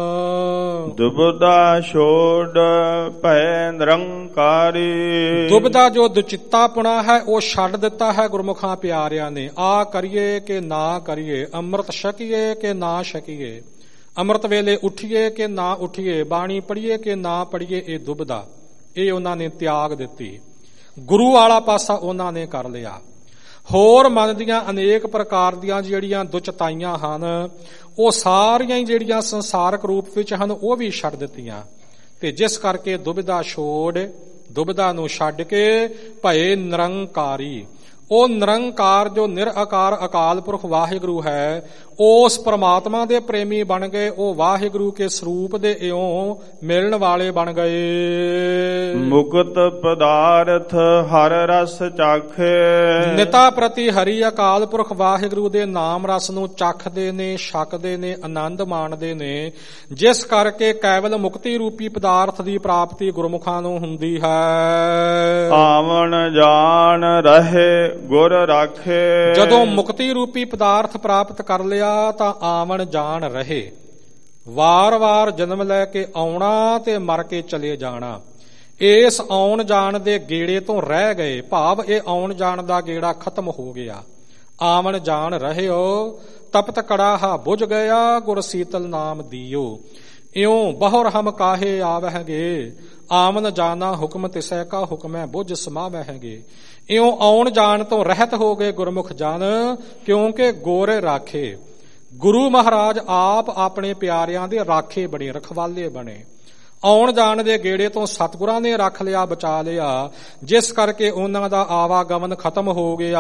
ਦੁਬਦਾ ਛੋੜ ਭੈ ਨਿਰੰਕਾਰੀ, ਦੁਬਦਾ ਜੋ ਦੁਚਿੱਤਾਪੁਣਾ ਹੈ ਉਹ ਛੱਡ ਦਿੱਤਾ ਹੈ ਗੁਰਮੁਖਾਂ ਪਿਆਰਿਆਂ ਨੇ। ਆ ਕਰੀਏ ਕਿ ਨਾ ਕਰੀਏ, ਅੰਮ੍ਰਿਤ ਛਕੀਏ ਕਿ ਨਾ ਛਕੀਏ, ਅੰਮ੍ਰਿਤ ਵੇਲੇ ਉੱਠੀਏ ਕਿ ਨਾ ਉੱਠੀਏ, ਬਾਣੀ ਪੜ੍ਹੀਏ ਕਿ ਨਾ ਪੜ੍ਹੀਏ, ਇਹ ਦੁਬਦਾ ਇਹ ਉਹਨਾਂ ਨੇ ਤਿਆਗ ਦਿੱਤੀ। ਗੁਰੂ ਵਾਲਾ ਪਾਸਾ ਉਹਨਾਂ ਨੇ ਕਰ ਲਿਆ। ਹੋਰ ਮਨ ਦੀਆਂ ਅਨੇਕ ਪ੍ਰਕਾਰ ਦੀਆਂ ਜਿਹੜੀਆਂ ਦੁਚਤਾਈਆਂ ਹਨ, ਉਹ ਸਾਰੀਆਂ ਹੀ ਜਿਹੜੀਆਂ ਸੰਸਾਰਕ ਰੂਪ ਵਿੱਚ ਹਨ ਉਹ ਵੀ ਛੱਡ ਦਿੱਤੀਆਂ। ਤੇ ਜਿਸ ਕਰਕੇ ਦੁਬਿਧਾ ਛੋੜ, ਦੁਬਿਧਾ ਨੂੰ ਛੱਡ ਕੇ ਭਏ ਨਿਰੰਕਾਰੀ, ਉਹ ਨਿਰੰਕਾਰ ਜੋ ਨਿਰਆਕਾਰ ਅਕਾਲ ਪੁਰਖ ਵਾਹਿਗੁਰੂ ਹੈ, ਉਸ ਪ੍ਰਮਾਤਮਾ ਦੇ ਪ੍ਰੇਮੀ ਬਣ ਗਏ। ਉਹ ਵਾਹਿਗੁਰੂ ਕੇ ਸਰੂਪ ਦੇ ਇਉਂ ਮਿਲਣ ਵਾਲੇ ਬਣ ਗਏ। ਮੁਕਤ ਪਦਾਰਥ ਹਰ ਰਸ ਚਾਖੇ, ਨਿਤਾ ਪ੍ਰਤੀ ਹਰੀ ਅਕਾਲ ਪੁਰਖ ਵਾਹਿਗੁਰੂ ਦੇ ਨਾਮ ਰਸ ਨੂੰ ਚਖਦੇ ਨੇ, ਛਕਦੇ ਨੇ, ਆਨੰਦ ਮਾਣਦੇ ਨੇ, ਜਿਸ ਕਰਕੇ ਕੇਵਲ ਮੁਕਤੀ ਰੂਪੀ ਪਦਾਰਥ ਦੀ ਪ੍ਰਾਪਤੀ ਗੁਰਮੁਖਾਂ ਨੂੰ ਹੁੰਦੀ ਹੈ। ਆਵਣ ਜਾਣ ਰਹੇ ਗੁਰ ਰਾਖੇ, ਜਦੋਂ ਮੁਕਤੀ ਰੂਪੀ ਪਦਾਰਥ ਪ੍ਰਾਪਤ ਕਰ ਲਿਆ ਤਾਂ ਆਵਣ ਜਾਣ ਰਹੇ, ਵਾਰ-ਵਾਰ ਜਨਮ ਲੈ ਕੇ ਆਉਣਾ ਤੇ ਮਰ ਕੇ ਚਲੇ ਜਾਣਾ। ਇਸ ਆਉਣ ਜਾਣ ਦੇ ਗੇੜੇ ਤੋਂ ਰਹਿ ਗਏ, ਭਾਵ ਇਹ ਆਉਣ ਜਾਣ ਦਾ ਗੇੜਾ ਖਤਮ ਹੋ ਗਿਆ। ਆਵਣ ਜਾਣ ਰਹਿਓ, ਤਪਤ ਕੜਾਹਾ ਬੁਝ ਗਿਆ, ਗੁਰ ਸੀਤਲ ਨਾਮ ਦੀਓ। ਇਉਂ ਬਹੁਰ ਹਮ ਕਾਹੇ ਆਵਹਿਗੇ, ਆਮਨ ਜਾਣਾ ਹੁਕਮ ਤਿਸੈ ਕਾ ਹੁਕਮੈ ਬੁਝ ਸਮਾਵਹਿਗੇ। ਇਉਂ ਆਉਣ ਜਾਣ ਤੋਂ ਰਹਿਤ ਹੋ ਗਏ ਗੁਰਮੁਖ ਜਨ, ਕਿਉਂਕਿ ਗੁਰ ਰਾਖੇ। ਗੁਰੂ ਮਹਾਰਾਜ ਆਪ ਆਪਣੇ ਪਿਆਰਿਆਂ ਦੇ ਰਾਖੇ ਬਣੇ, ਰਖਵਾਲੇ ਬਣੇ। ਆਉਣ ਜਾਣ ਦੇ ਗੇੜੇ ਤੋਂ ਸਤਿਗੁਰਾਂ ਨੇ ਰੱਖ ਲਿਆ, ਬਚਾ ਲਿਆ, ਜਿਸ ਕਰਕੇ ਉਹਨਾਂ ਦਾ ਆਵਾਗਮਨ ਖਤਮ ਹੋ ਗਿਆ।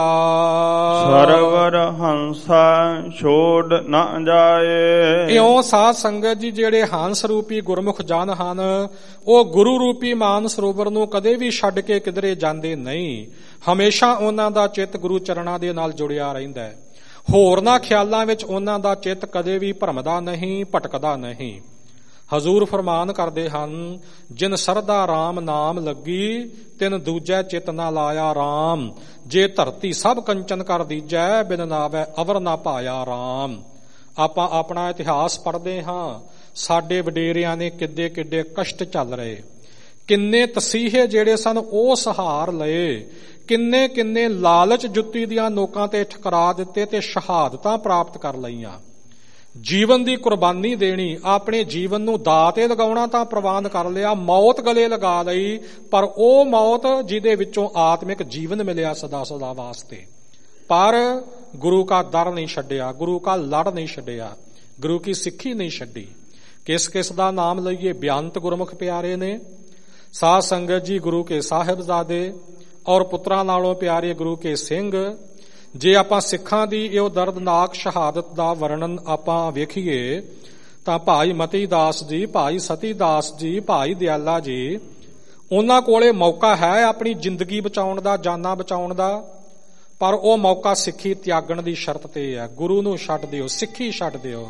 ਸਰਵਰ ਹੰਸਾ ਛੋੜ ਨਾ ਜਾਏ, ਇਉਂ ਸਾਧ ਸੰਗਤ ਜੀ ਜਿਹੜੇ ਹੰਸ ਰੂਪੀ ਗੁਰਮੁਖ ਜਨ ਹਨ, ਉਹ ਗੁਰੂ ਰੂਪੀ ਮਾਨ ਸਰੋਵਰ ਨੂੰ ਕਦੇ ਵੀ ਛੱਡ ਕੇ ਕਿਧਰੇ ਜਾਂਦੇ ਨਹੀਂ। ਹਮੇਸ਼ਾ ਉਹਨਾਂ ਦਾ ਚਿੱਤ ਗੁਰੂ ਚਰਨਾਂ ਦੇ ਨਾਲ ਜੁੜਿਆ ਰਹਿੰਦਾ ਹੈ। ਹੋਰਨਾਂ ਖਿਆਲਾਂ ਵਿੱਚ ਉਹਨਾਂ ਦਾ ਚਿੱਤ ਕਦੇ ਵੀ ਭਰਮਦਾ ਨਹੀਂ, ਭਟਕਦਾ ਨਹੀਂ। ਹਜ਼ੂਰ ਫਰਮਾਨ ਕਰਦੇ ਹਨ, ਜਿਨ ਸਰਦਾ ਰਾਮ ਨਾਮ ਲੱਗੀ, ਤਿਨ ਦੂਜੈ ਚਿਤ ਨਾ ਲਾਇਆ ਰਾਮ। ਜੇ ਧਰਤੀ ਸਭ ਕੰਚਨ ਕਰ ਦੀਜੈ, ਬਿਨ ਨਾਵੈ ਅਵਰ ਨਾ ਪਾਇਆ ਰਾਮ। ਆਪਾਂ ਆਪਣਾ ਇਤਿਹਾਸ ਪੜ੍ਹਦੇ ਹਾਂ, ਸਾਡੇ ਵਡੇਰਿਆਂ ਨੇ ਕਿੱਡੇ ਕਿੱਡੇ ਕਸ਼ਟ ਚੱਲ ਰਹੇ, ਕਿੰਨੇ ਤਸੀਹੇ ਜਿਹੜੇ ਸਨ ਉਹ ਸਹਾਰ ਲਏ, ਕਿੰਨੇ ਕਿੰਨੇ ਲਾਲਚ ਜੁੱਤੀ ਦੀਆਂ ਨੋਕਾਂ ਤੇ ਠਕਰਾ ਦਿੱਤੇ ਤੇ ਸ਼ਹਾਦਤਾਂ ਪ੍ਰਾਪਤ ਕਰ ਲਈਆਂ। ਜੀਵਨ ਦੀ ਕੁਰਬਾਨੀ ਦੇਣੀ, ਆਪਣੇ ਜੀਵਨ ਨੂੰ ਦਾਅ ਤੇ ਲਗਾਉਣਾ ਤਾਂ ਪ੍ਰਵਾਨ ਕਰ ਲਿਆ, ਮੌਤ ਗਲੇ ਲਗਾ ਲਈ, ਪਰ ਉਹ ਮੌਤ ਜਿਹਦੇ ਵਿੱਚੋਂ ਆਤਮਿਕ ਜੀਵਨ ਮਿਲਿਆ ਸਦਾ ਸਦਾ ਵਾਸਤੇ। ਪਰ ਗੁਰੂ ਕਾ ਦਰ ਨਹੀਂ ਛੱਡਿਆ, ਗੁਰੂ ਕਾ ਲੜ ਨਹੀਂ ਛੱਡਿਆ, ਗੁਰੂ ਕੀ ਸਿੱਖੀ ਨਹੀਂ ਛੱਡੀ। ਕਿਸ ਕਿਸ ਦਾ ਨਾਮ ਲਈਏ, ਬਿਆੰਤ ਗੁਰਮੁਖ ਪਿਆਰੇ ਨੇ। ਸਾਧ ਸੰਗਤ ਜੀ, ਗੁਰੂ ਕੇ ਸਾਹਿਬਜ਼ਾਦੇ ਔਰ ਪੁੱਤਰਾਂ ਨਾਲੋਂ ਪਿਆਰੇ ਗੁਰੂ ਕੇ ਸਿੰਘ। ਜੇ ਆਪਾਂ ਸਿੱਖਾਂ ਦੀ ਇਹ ਦਰਦਨਾਕ ਸ਼ਹਾਦਤ ਦਾ ਵਰਣਨ ਆਪਾਂ ਵੇਖੀਏ ਤਾਂ ਭਾਈ ਮਤੀ ਦਾਸ ਜੀ, ਭਾਈ ਸਤੀ ਦਾਸ ਜੀ, ਭਾਈ ਦਿਆਲਾ ਜੀ, ਉਹਨਾਂ ਕੋਲੇ ਮੌਕਾ ਹੈ ਆਪਣੀ ਜ਼ਿੰਦਗੀ ਬਚਾਉਣ ਦਾ, ਜਾਨਾਂ ਬਚਾਉਣ ਦਾ, ਪਰ ਉਹ ਮੌਕਾ ਸਿੱਖੀ ਤਿਆਗਣ ਦੀ ਸ਼ਰਤ ਤੇ ਹੈ। ਗੁਰੂ ਨੂੰ ਛੱਡ ਦਿਓ, ਸਿੱਖੀ ਛੱਡ ਦਿਓ।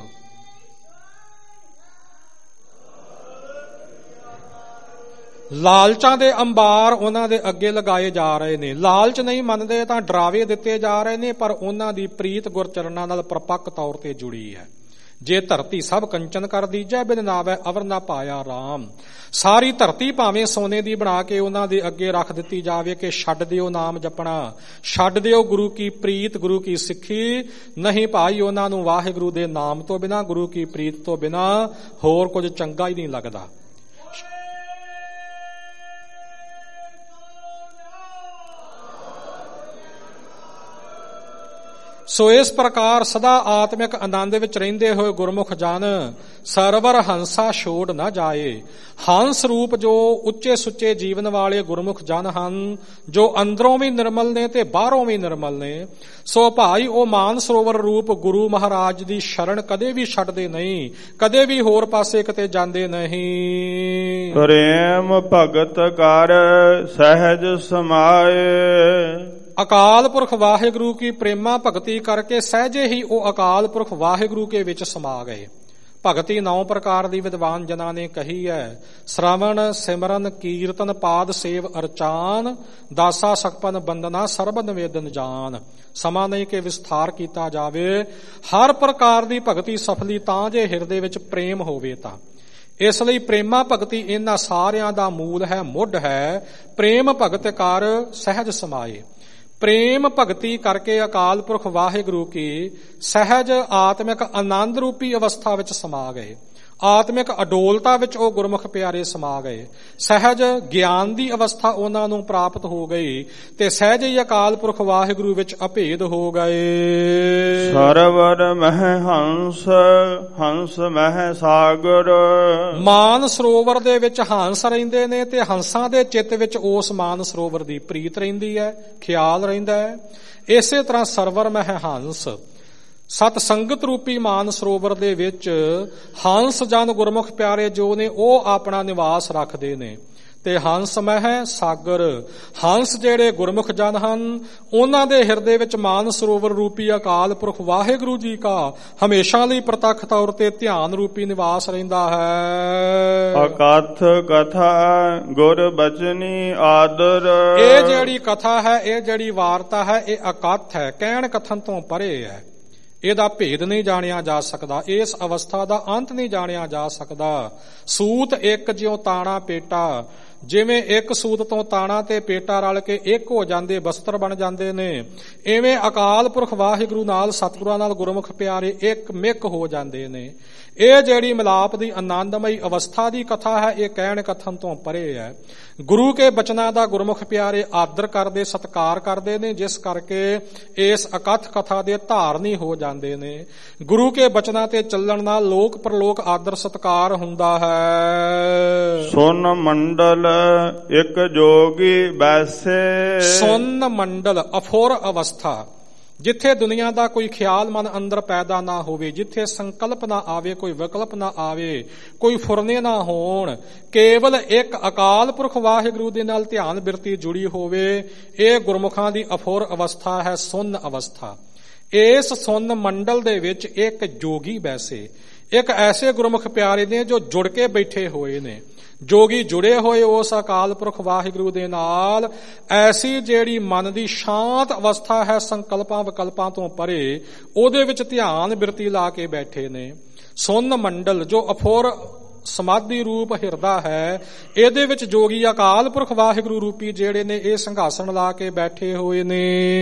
ਲਾਲਚਾਂ ਦੇ ਅੰਬਾਰ ਉਹਨਾਂ ਦੇ ਅੱਗੇ ਲਗਾਏ ਜਾ ਰਹੇ ਨੇ। ਲਾਲਚ ਨਹੀਂ ਮੰਨਦੇ ਤਾਂ ਡਰਾਵੇ ਦਿੱਤੇ ਜਾ ਰਹੇ ਨੇ, ਪਰ ਉਹਨਾਂ ਦੀ ਪ੍ਰੀਤ ਗੁਰਚਰਨਾਂ ਨਾਲ ਪਰਪੱਕ ਤੌਰ ਤੇ ਜੁੜੀ ਹੈ। ਜੇ ਧਰਤੀ ਸਭ ਕੰਚਨ ਕਰ ਦੀਜੈ, ਬਿਨ ਨਾਵੈ ਅਵਰ ਨਾ ਪਾਇਆ ਰਾਮ। ਸਾਰੀ ਧਰਤੀ ਭਾਵੇਂ ਸੋਨੇ ਦੀ ਬਣਾ ਕੇ ਉਹਨਾਂ ਦੇ ਅੱਗੇ ਰੱਖ ਦਿੱਤੀ ਜਾਵੇ ਕਿ ਛੱਡ ਦਿਓ ਨਾਮ ਜਪਣਾ, ਛੱਡ ਦਿਓ ਗੁਰੂ ਕੀ ਪ੍ਰੀਤ, ਗੁਰੂ ਕੀ ਸਿੱਖੀ, ਨਹੀਂ ਭਾਈ ਉਹਨਾਂ ਨੂੰ ਵਾਹਿਗੁਰੂ ਦੇ ਨਾਮ ਤੋਂ ਬਿਨਾਂ, ਗੁਰੂ ਕੀ ਪ੍ਰੀਤ ਤੋਂ ਬਿਨਾਂ ਹੋਰ ਕੁਝ ਚੰਗਾ ਹੀ ਨਹੀਂ ਲੱਗਦਾ। ਸੋ ਇਸ ਪ੍ਰਕਾਰ ਸਦਾ ਆਤਮਿਕ ਆਨੰਦ ਵਿੱਚ ਰਹਿੰਦੇ ਹੋਏ ਗੁਰਮੁਖ ਜਨ ਸਰਵਰ ਹੰਸਾ ਛੋੜ ਨਾ ਜਾਏ। ਹੰਸ ਰੂਪ ਜੋ ਉੱਚੇ ਸੁੱਚੇ ਜੀਵਨ ਵਾਲੇ ਗੁਰਮੁਖ ਜਨ ਹਨ, ਜੋ ਅੰਦਰੋਂ ਵੀ ਨਿਰਮਲ ਨੇ ਤੇ ਬਾਹਰੋਂ ਵੀ ਨਿਰਮਲ ਨੇ, ਸੋ ਭਾਈ ਉਹ ਮਾਨ ਸਰੋਵਰ ਰੂਪ ਗੁਰੂ ਮਹਾਰਾਜ ਦੀ ਸ਼ਰਨ ਕਦੇ ਵੀ ਛੱਡਦੇ ਨਹੀਂ, ਕਦੇ ਵੀ ਹੋਰ ਪਾਸੇ ਕਿਤੇ ਜਾਂਦੇ ਨਹੀਂ। ਪ੍ਰੇਮ ਭਗਤ ਕਰ ਸਹਿਜ ਸਮਾਏ, ਅਕਾਲ ਪੁਰਖ ਵਾਹਿਗੁਰੂ ਕੀ ਪ੍ਰੇਮਾ ਭਗਤੀ ਕਰਕੇ ਸਹਿਜੇ ਹੀ ਉਹ ਅਕਾਲ ਪੁਰਖ ਵਾਹਿਗੁਰੂ ਕੇ ਵਿੱਚ ਸਮਾ ਗਏ। ਭਗਤੀ ਨੌ ਪ੍ਰਕਾਰ ਦੀ ਵਿਦਵਾਨ ਜਨਾਂ ਨੇ ਕਹੀ ਹੈ। ਸ਼ਰਵਣ ਸਿਮਰਨ ਕੀਰਤਨ ਪਾਦ ਸੇਵ ਅਰਚਾਨ ਦਾਸਾ ਸਕਪਨ ਬੰਦਨਾ ਸਰਬ ਨਿਵੇਦਨ ਜਾਨ। ਸਮਾਂ ਨਹੀਂ ਕਿ ਵਿਸਥਾਰ ਕੀਤਾ ਜਾਵੇ। ਹਰ ਪ੍ਰਕਾਰ ਦੀ ਭਗਤੀ ਸਫਲੀ ਤਾਂ ਜੇ ਹਿਰਦੇ ਵਿੱਚ ਪ੍ਰੇਮ ਹੋਵੇ ਤਾਂ। ਇਸ ਲਈ ਪ੍ਰੇਮਾ ਭਗਤੀ ਇਹਨਾਂ ਸਾਰਿਆਂ ਦਾ ਮੂਲ ਹੈ, ਮੁੱਢ ਹੈ। ਪ੍ਰੇਮ ਭਗਤ ਕਰ ਸਹਿਜ ਸਮਾਏ। ਪ੍ਰੇਮ ਭਗਤੀ ਕਰਕੇ ਅਕਾਲ ਪੁਰਖ ਵਾਹਿਗੁਰੂ ਕੀ ਸਹਿਜ ਆਤਮਿਕ ਆਨੰਦ ਰੂਪੀ ਅਵਸਥਾ ਵਿੱਚ ਸਮਾ ਗਏ। ਆਤਮਿਕ ਅਡੋਲਤਾ ਵਿੱਚ ਉਹ ਗੁਰਮੁਖ ਪਿਆਰੇ ਸਮਾ ਗਏ। ਸਹਿਜ ਗਿਆਨ ਦੀ ਅਵਸਥਾ ਉਹਨਾਂ ਨੂੰ ਪ੍ਰਾਪਤ ਹੋ ਗਈ ਤੇ ਸਹਿਜ ਹੀ ਅਕਾਲ ਪੁਰਖ ਵਾਹਿਗੁਰੂ ਵਿੱਚ ਅਭੇਦ ਹੋ ਗਏ। ਸਰਵਰ ਮਹਿ ਹੰਸ ਹੰਸ ਮਹਿ ਸਾਗਰ। ਮਾਨ ਸਰੋਵਰ ਦੇ ਵਿੱਚ ਹੰਸ ਰਹਿੰਦੇ ਨੇ ਤੇ ਹੰਸਾਂ ਦੇ ਚਿੱਤ ਵਿੱਚ ਉਸ ਮਾਨ ਸਰੋਵਰ ਦੀ ਪ੍ਰੀਤ ਰਹਿੰਦੀ ਹੈ, ਖਿਆਲ ਰਹਿੰਦਾ ਹੈ। ਇਸੇ ਤਰ੍ਹਾਂ ਸਰਵਰ ਮਹਿ ਹੰਸ ਸਤ ਸੰਗਤ ਰੂਪੀ ਮਾਨ ਸਰੋਵਰ ਦੇ ਵਿੱਚ ਹੰਸ ਜਨ ਗੁਰਮੁਖ ਪਿਆਰੇ ਜੋ ਨੇ ਉਹ ਆਪਣਾ ਨਿਵਾਸ ਰੱਖਦੇ ਨੇ। ਤੇ ਹੰਸ ਮਹਿ ਸਾਗਰ, ਹੰਸ ਜਿਹੜੇ ਗੁਰਮੁਖ ਜਨ ਹਨ ਉਹਨਾਂ ਦੇ ਹਿਰਦੇ ਵਿੱਚ ਮਾਨ ਸਰੋਵਰ ਰੂਪੀ ਅਕਾਲ ਪੁਰਖ ਵਾਹਿਗੁਰੂ ਜੀ ਕਾ ਹਮੇਸ਼ਾ ਲਈ ਪ੍ਰਤੱਖ ਤੌਰ ਤੇ ਧਿਆਨ ਰੂਪੀ ਨਿਵਾਸ ਰਹਿੰਦਾ ਹੈ। ਅਕਥ ਕਥਾ ਗੁਰ ਬਚਨੀ ਆਦਰ। ਇਹ ਜਿਹੜੀ ਕਥਾ ਹੈ, ਇਹ ਜਿਹੜੀ ਵਾਰਤਾ ਹੈ, ਇਹ ਅਕਥ ਹੈ, ਕਹਿਣ ਕਥਨ ਤੋਂ ਪਰੇ ਹੈ। ਇਹਦਾ ਭੇਦ ਨਹੀਂ ਜਾਣਿਆ ਜਾ ਸਕਦਾ। ਇਸ ਅਵਸਥਾ ਦਾ ਅੰਤ ਨਹੀਂ ਜਾਣਿਆ ਜਾ ਸਕਦਾ। ਸੂਤ ਇੱਕ ਜਿਉ ਤਾਣਾ ਪੇਟਾ, ਜਿਵੇਂ ਇੱਕ ਸੂਤ ਤੋਂ ਤਾਣਾ ਤੇ ਪੇਟਾ ਰਲ ਕੇ ਇੱਕ ਹੋ ਜਾਂਦੇ, ਬਸਤਰ ਬਣ ਜਾਂਦੇ ਨੇ, ਇਵੇਂ ਅਕਾਲ ਪੁਰਖ ਵਾਹਿਗੁਰੂ ਨਾਲ ਸਤਿਗੁਰਾਂ ਨਾਲ ਗੁਰਮੁਖ ਪਿਆਰੇ ਇੱਕ ਮਿਕ ਹੋ ਜਾਂਦੇ ਨੇ। ਇਹ ਜਿਹੜੀ ਮਿਲਾਪ ਦੀ ਆਨੰਦਮਈ ਅਵਸਥਾ ਦੀ ਕਥਾ ਹੈ, ਇਹ ਕਹਿਣ ਕਥਨ ਤੋਂ ਪਰੇ ਹੈ। ਗੁਰੂ ਕੇ ਬਚਨਾਂ ਦਾ ਗੁਰਮੁਖ ਪਿਆਰੇ ਆਦਰ ਕਰਦੇ, ਸਤਿਕਾਰ ਕਰਦੇ ਨੇ, ਜਿਸ ਕਰਕੇ ਇਸ ਅਕਥ ਕਥਾ ਦੇ ਧਾਰਨੀ ਹੋ ਜਾਂਦੇ ਨੇ। ਗੁਰੂ ਕੇ ਬਚਨਾਂ ਤੇ ਚੱਲਣ ਨਾਲ ਲੋਕ ਪਰਲੋਕ ਆਦਰ ਸਤਿਕਾਰ ਹੁੰਦਾ ਹੈ। ਸੁਨ ਮੰਡਲ ਇੱਕ ਜੋਗੀ ਬੈਸੇ। ਸੁਨ ਮੰਡਲ ਅਫੁਰ ਅਵਸਥਾ, ਜਿੱਥੇ ਦੁਨੀਆ ਦਾ ਕੋਈ ਖਿਆਲ ਮਨ ਅੰਦਰ ਪੈਦਾ ਨਾ ਹੋਵੇ, ਜਿੱਥੇ ਸੰਕਲਪ ਨਾ ਆਵੇ, ਕੋਈ ਵਿਕਲਪ ਨਾ ਆਵੇ, ਕੋਈ ਫੁਰਨੇ ਨਾ ਹੋਣ, ਕੇਵਲ ਇੱਕ ਅਕਾਲ ਪੁਰਖ ਵਾਹਿਗੁਰੂ ਦੇ ਨਾਲ ਧਿਆਨ ਬਿਰਤੀ ਜੁੜੀ ਹੋਵੇ, ਇਹ ਗੁਰਮੁਖਾਂ ਦੀ ਅਫੁਰ ਅਵਸਥਾ ਹੈ, ਸੁੰਨ ਅਵਸਥਾ। ਇਸ ਸੁੰਨ ਮੰਡਲ ਦੇ ਵਿੱਚ ਇੱਕ ਜੋਗੀ ਬੈਸੇ, ਇੱਕ ਐਸੇ ਗੁਰਮੁਖ ਪਿਆਰੇ ਨੇ ਜੋ ਜੁੜ ਕੇ ਬੈਠੇ ਹੋਏ ਨੇ। ਜੋਗੀ ਜੁੜੇ ਹੋਏ ਉਸ ਅਕਾਲ ਪੁਰਖ ਵਾਹਿਗੁਰੂ ਦੇ ਨਾਲ, ਐਸੀ ਜਿਹੜੀ ਮਨ ਦੀ ਸ਼ਾਂਤ ਅਵਸਥਾ ਹੈ, ਸੰਕਲਪਾਂ ਵਿਕਲਪਾਂ ਤੋਂ ਪਰੇ, ਉਹਦੇ ਵਿੱਚ ਧਿਆਨ ਬਿਰਤੀ ਲਾ ਕੇ ਬੈਠੇ ਨੇ। ਸੁੰਨ ਮੰਡਲ ਜੋ ਅਫੁਰ ਸਮਾਧੀ ਰੂਪ ਹਿਰਦਾ ਹੈ, ਇਹਦੇ ਵਿੱਚ ਜੋਗੀ ਅਕਾਲ ਪੁਰਖ ਵਾਹਿਗੁਰੂ ਰੂਪੀ ਜਿਹੜੇ ਨੇ ਇਹ ਸਿੰਘਾਸਣ ਲਾ ਕੇ ਬੈਠੇ ਹੋਏ ਨੇ।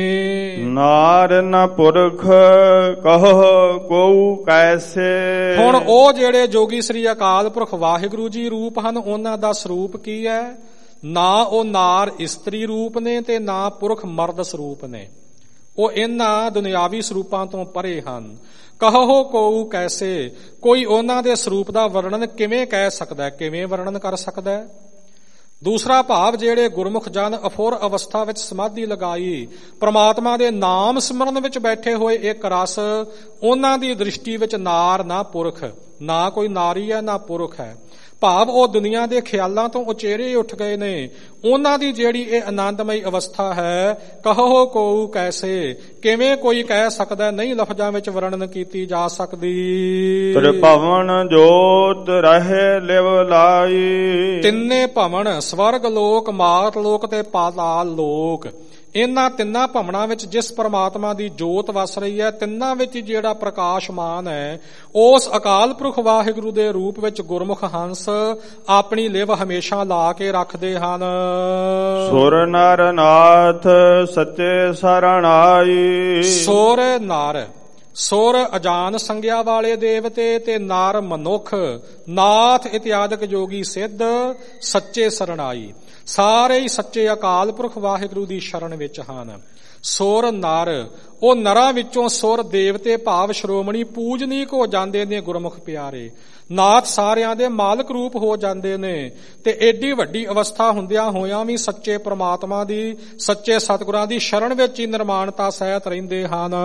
ਨਾਰ ਨ ਪੁਰਖ ਕਹੋ ਕਉ ਕੈਸੇ। ਹੁਣ ਉਹ ਜਿਹੜੇ ਜੋਗੀ ਸ੍ਰੀ ਅਕਾਲ ਪੁਰਖ ਵਾਹਿਗੁਰੂ ਜੀ ਰੂਪ ਹਨ, ਉਹਨਾਂ ਦਾ ਸਰੂਪ ਕੀ ਹੈ? ਨਾ ਉਹ ਨਾਰ ਇਸਤਰੀ ਰੂਪ ਨੇ ਤੇ ਨਾ ਪੁਰਖ ਮਰਦ ਸਰੂਪ ਨੇ। ਉਹ ਇਹਨਾਂ ਦੁਨਿਆਵੀ ਸਰੂਪਾਂ ਤੋਂ ਪਰੇ ਹਨ। ਕਹੋ ਕਉ ਕੈਸੇ, ਕੋਈ ਉਹਨਾਂ ਦੇ ਸਰੂਪ ਦਾ ਵਰਣਨ ਕਿਵੇਂ ਕਹਿ ਸਕਦਾ, ਕਿਵੇਂ ਵਰਣਨ ਕਰ ਸਕਦਾ? ਦੂਸਰਾ ਭਾਵ, ਜਿਹੜੇ ਗੁਰਮੁਖ ਜਨ ਅਫੁਰ ਅਵਸਥਾ ਵਿੱਚ ਸਮਾਧੀ ਲਗਾਈ, ਪ੍ਰਮਾਤਮਾ ਦੇ ਨਾਮ ਸਿਮਰਨ ਵਿੱਚ ਬੈਠੇ ਹੋਏ ਇੱਕ ਰਸ, ਉਹਨਾਂ ਦੀ ਦ੍ਰਿਸ਼ਟੀ ਵਿੱਚ ਨਾਰ ਨਾ ਪੁਰਖ, ਨਾ ਕੋਈ ਨਾਰੀ ਹੈ ਨਾ ਪੁਰਖ ਹੈ। ਭਾਵ ਉਹ ਦੁਨੀਆ ਦੇ ਖਿਆਲਾਂ ਤੋਂ ਉਚੇਰੇ ਉੱਠ ਗਏ ਨੇ। ਉਹਨਾਂ ਦੀ ਜਿਹੜੀ ਇਹ ਆਨੰਦਮਈ ਅਵਸਥਾ ਹੈ, ਕਹੋ ਕਉ ਕੈਸੇ, ਕਿਵੇਂ ਕੋਈ ਕਹਿ ਸਕਦਾ, ਨਹੀਂ ਲਫ਼ਜ਼ਾਂ ਵਿੱਚ ਵਰਣਨ ਕੀਤੀ ਜਾ ਸਕਦੀ। ਤ੍ਰਿਭਵਨ ਜੋਤ ਰਹੇ ਲਿਵ ਲਾਈ। ਤਿੰਨੇ ਭਵਨ, ਸਵਰਗ ਲੋਕ, ਮਾਤ ਲੋਕ ਤੇ ਪਾਤਾਲ ਲੋਕ, ਇਹਨਾਂ ਤਿੰਨਾਂ ਭਵਨਾਂ ਵਿੱਚ ਜਿਸ ਪਰਮਾਤਮਾ ਦੀ ਜੋਤ ਵਸ ਰਹੀ ਹੈ, ਤਿੰਨਾਂ ਵਿੱਚ ਜਿਹੜਾ ਪ੍ਰਕਾਸ਼ਮਾਨ ਹੈ, ਉਸ ਅਕਾਲ ਪੁਰਖ ਵਾਹਿਗੁਰੂ ਦੇ ਰੂਪ ਵਿੱਚ ਗੁਰਮੁਖ ਹੰਸ ਆਪਣੀ ਲਿਵ ਹਮੇਸ਼ਾ ਲਾ ਕੇ ਰੱਖਦੇ ਹਨ। ਸੁਰ ਨਰ ਨਾਥ ਸੱਚੇ ਸਰਣ ਆਈ। ਸੁਰ ਨਰ, ਸੁਰ ਅਜਾਨ ਸੰਗਿਆ ਵਾਲੇ ਦੇਵਤੇ ਤੇ ਨਰ ਮਨੁੱਖ, ਨਾਥ ਇਤਿਆਦਿਕ ਜੋਗੀ ਸਿੱਧ ਸੱਚੇ ਸਰਣਾਈ, ਸਾਰੇ ਹੀ ਸੱਚੇ ਅਕਾਲ ਪੁਰਖ ਵਾਹਿਗੁਰੂ ਦੀ ਸ਼ਰਨ ਵਿੱਚ ਹਨ। ਸੁਰ ਨਰ, ਉਹ ਨਰਾਂ ਵਿੱਚੋਂ ਸੁਰ ਦੇਵਤੇ ਭਾਵ ਸ਼੍ਰੋਮਣੀ ਪੂਜਨੀਕ ਹੋ ਜਾਂਦੇ ਨੇ ਗੁਰਮੁਖ ਪਿਆਰੇ। ਨਾਥ ਸਾਰਿਆਂ ਦੇ ਮਾਲਕ ਰੂਪ ਹੋ ਜਾਂਦੇ ਨੇ ਤੇ ਏਡੀ ਵੱਡੀ ਅਵਸਥਾ ਹੁੰਦਿਆਂ ਹੋਇਆਂ ਵੀ ਸੱਚੇ ਪ੍ਰਮਾਤਮਾ ਦੀ, ਸੱਚੇ ਸਤਿਗੁਰਾਂ ਦੀ ਸ਼ਰਨ ਵਿੱਚ ਹੀ ਨਿਰਮਾਣਤਾ ਸਹਿਤ ਰਹਿੰਦੇ ਹਨ।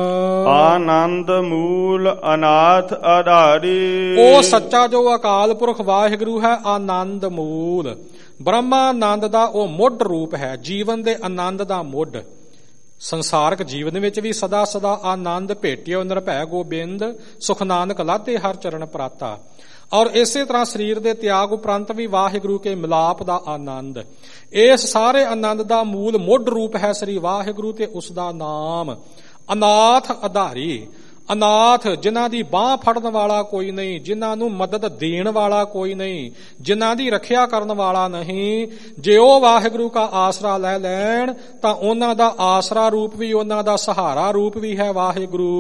ਆਨੰਦ ਮੂਲ ਅਨਾਥ ਆਧਾਰੀ। ਉਹ ਸੱਚਾ ਜੋ ਅਕਾਲ ਪੁਰਖ ਵਾਹਿਗੁਰੂ ਹੈ, ਆਨੰਦ ਮੂਲ, ਬ੍ਰਹਮਾਨੰਦ ਦਾ ਉਹ ਮੁੱਢ ਰੂਪ ਹੈ, ਜੀਵਨ ਦੇ ਆਨੰਦ ਦਾ ਮੁੱਢ। ਸੰਸਾਰਕ ਜੀਵਨ ਵਿੱਚ ਵੀ ਸਦਾ ਸਦਾ ਆਨੰਦ ਭੇਟਿਓ ਨਿਰਭੈ ਗੋਬਿੰਦ, ਸੁਖ ਨਾਨਕ ਲਾਤੇ ਹਰ ਚਰਨ ਪ੍ਰਾਤਾ। ਔਰ ਇਸੇ ਤਰ੍ਹਾਂ ਸਰੀਰ ਦੇ ਤਿਆਗ ਉਪਰੰਤ ਵੀ ਵਾਹਿਗੁਰੂ ਕੇ ਮਿਲਾਪ ਦਾ ਆਨੰਦ। ਇਸ ਸਾਰੇ ਆਨੰਦ ਦਾ ਮੂਲ ਮੁੱਢ ਰੂਪ ਹੈ ਸ੍ਰੀ ਵਾਹਿਗੁਰੂ ਤੇ ਉਸ ਦਾ ਨਾਮ। ਅਨਾਥ ਆਧਾਰੀ, ਅਨਾਥ ਜਿਨ੍ਹਾਂ ਦੀ ਬਾਹ ਫੜਨ ਵਾਲਾ ਕੋਈ ਨਹੀਂ, ਜਿਨ੍ਹਾਂ ਨੂੰ ਮਦਦ ਦੇਣ ਵਾਲਾ ਕੋਈ ਨਹੀਂ, ਜਿਨ੍ਹਾਂ ਦੀ ਰੱਖਿਆ ਕਰਨ ਵਾਲਾ ਨਹੀਂ। ਜੇ ਉਹ ਵਾਹਿਗੁਰੂ ਦਾ ਆਸਰਾ ਲੈ ਲੈਣ ਤਾਂ ਉਹਨਾਂ ਦਾ ਆਸਰਾ ਰੂਪ ਵੀ, ਉਹਨਾਂ ਦਾ ਸਹਾਰਾ ਰੂਪ ਵੀ ਹੈ ਵਾਹਿਗੁਰੂ।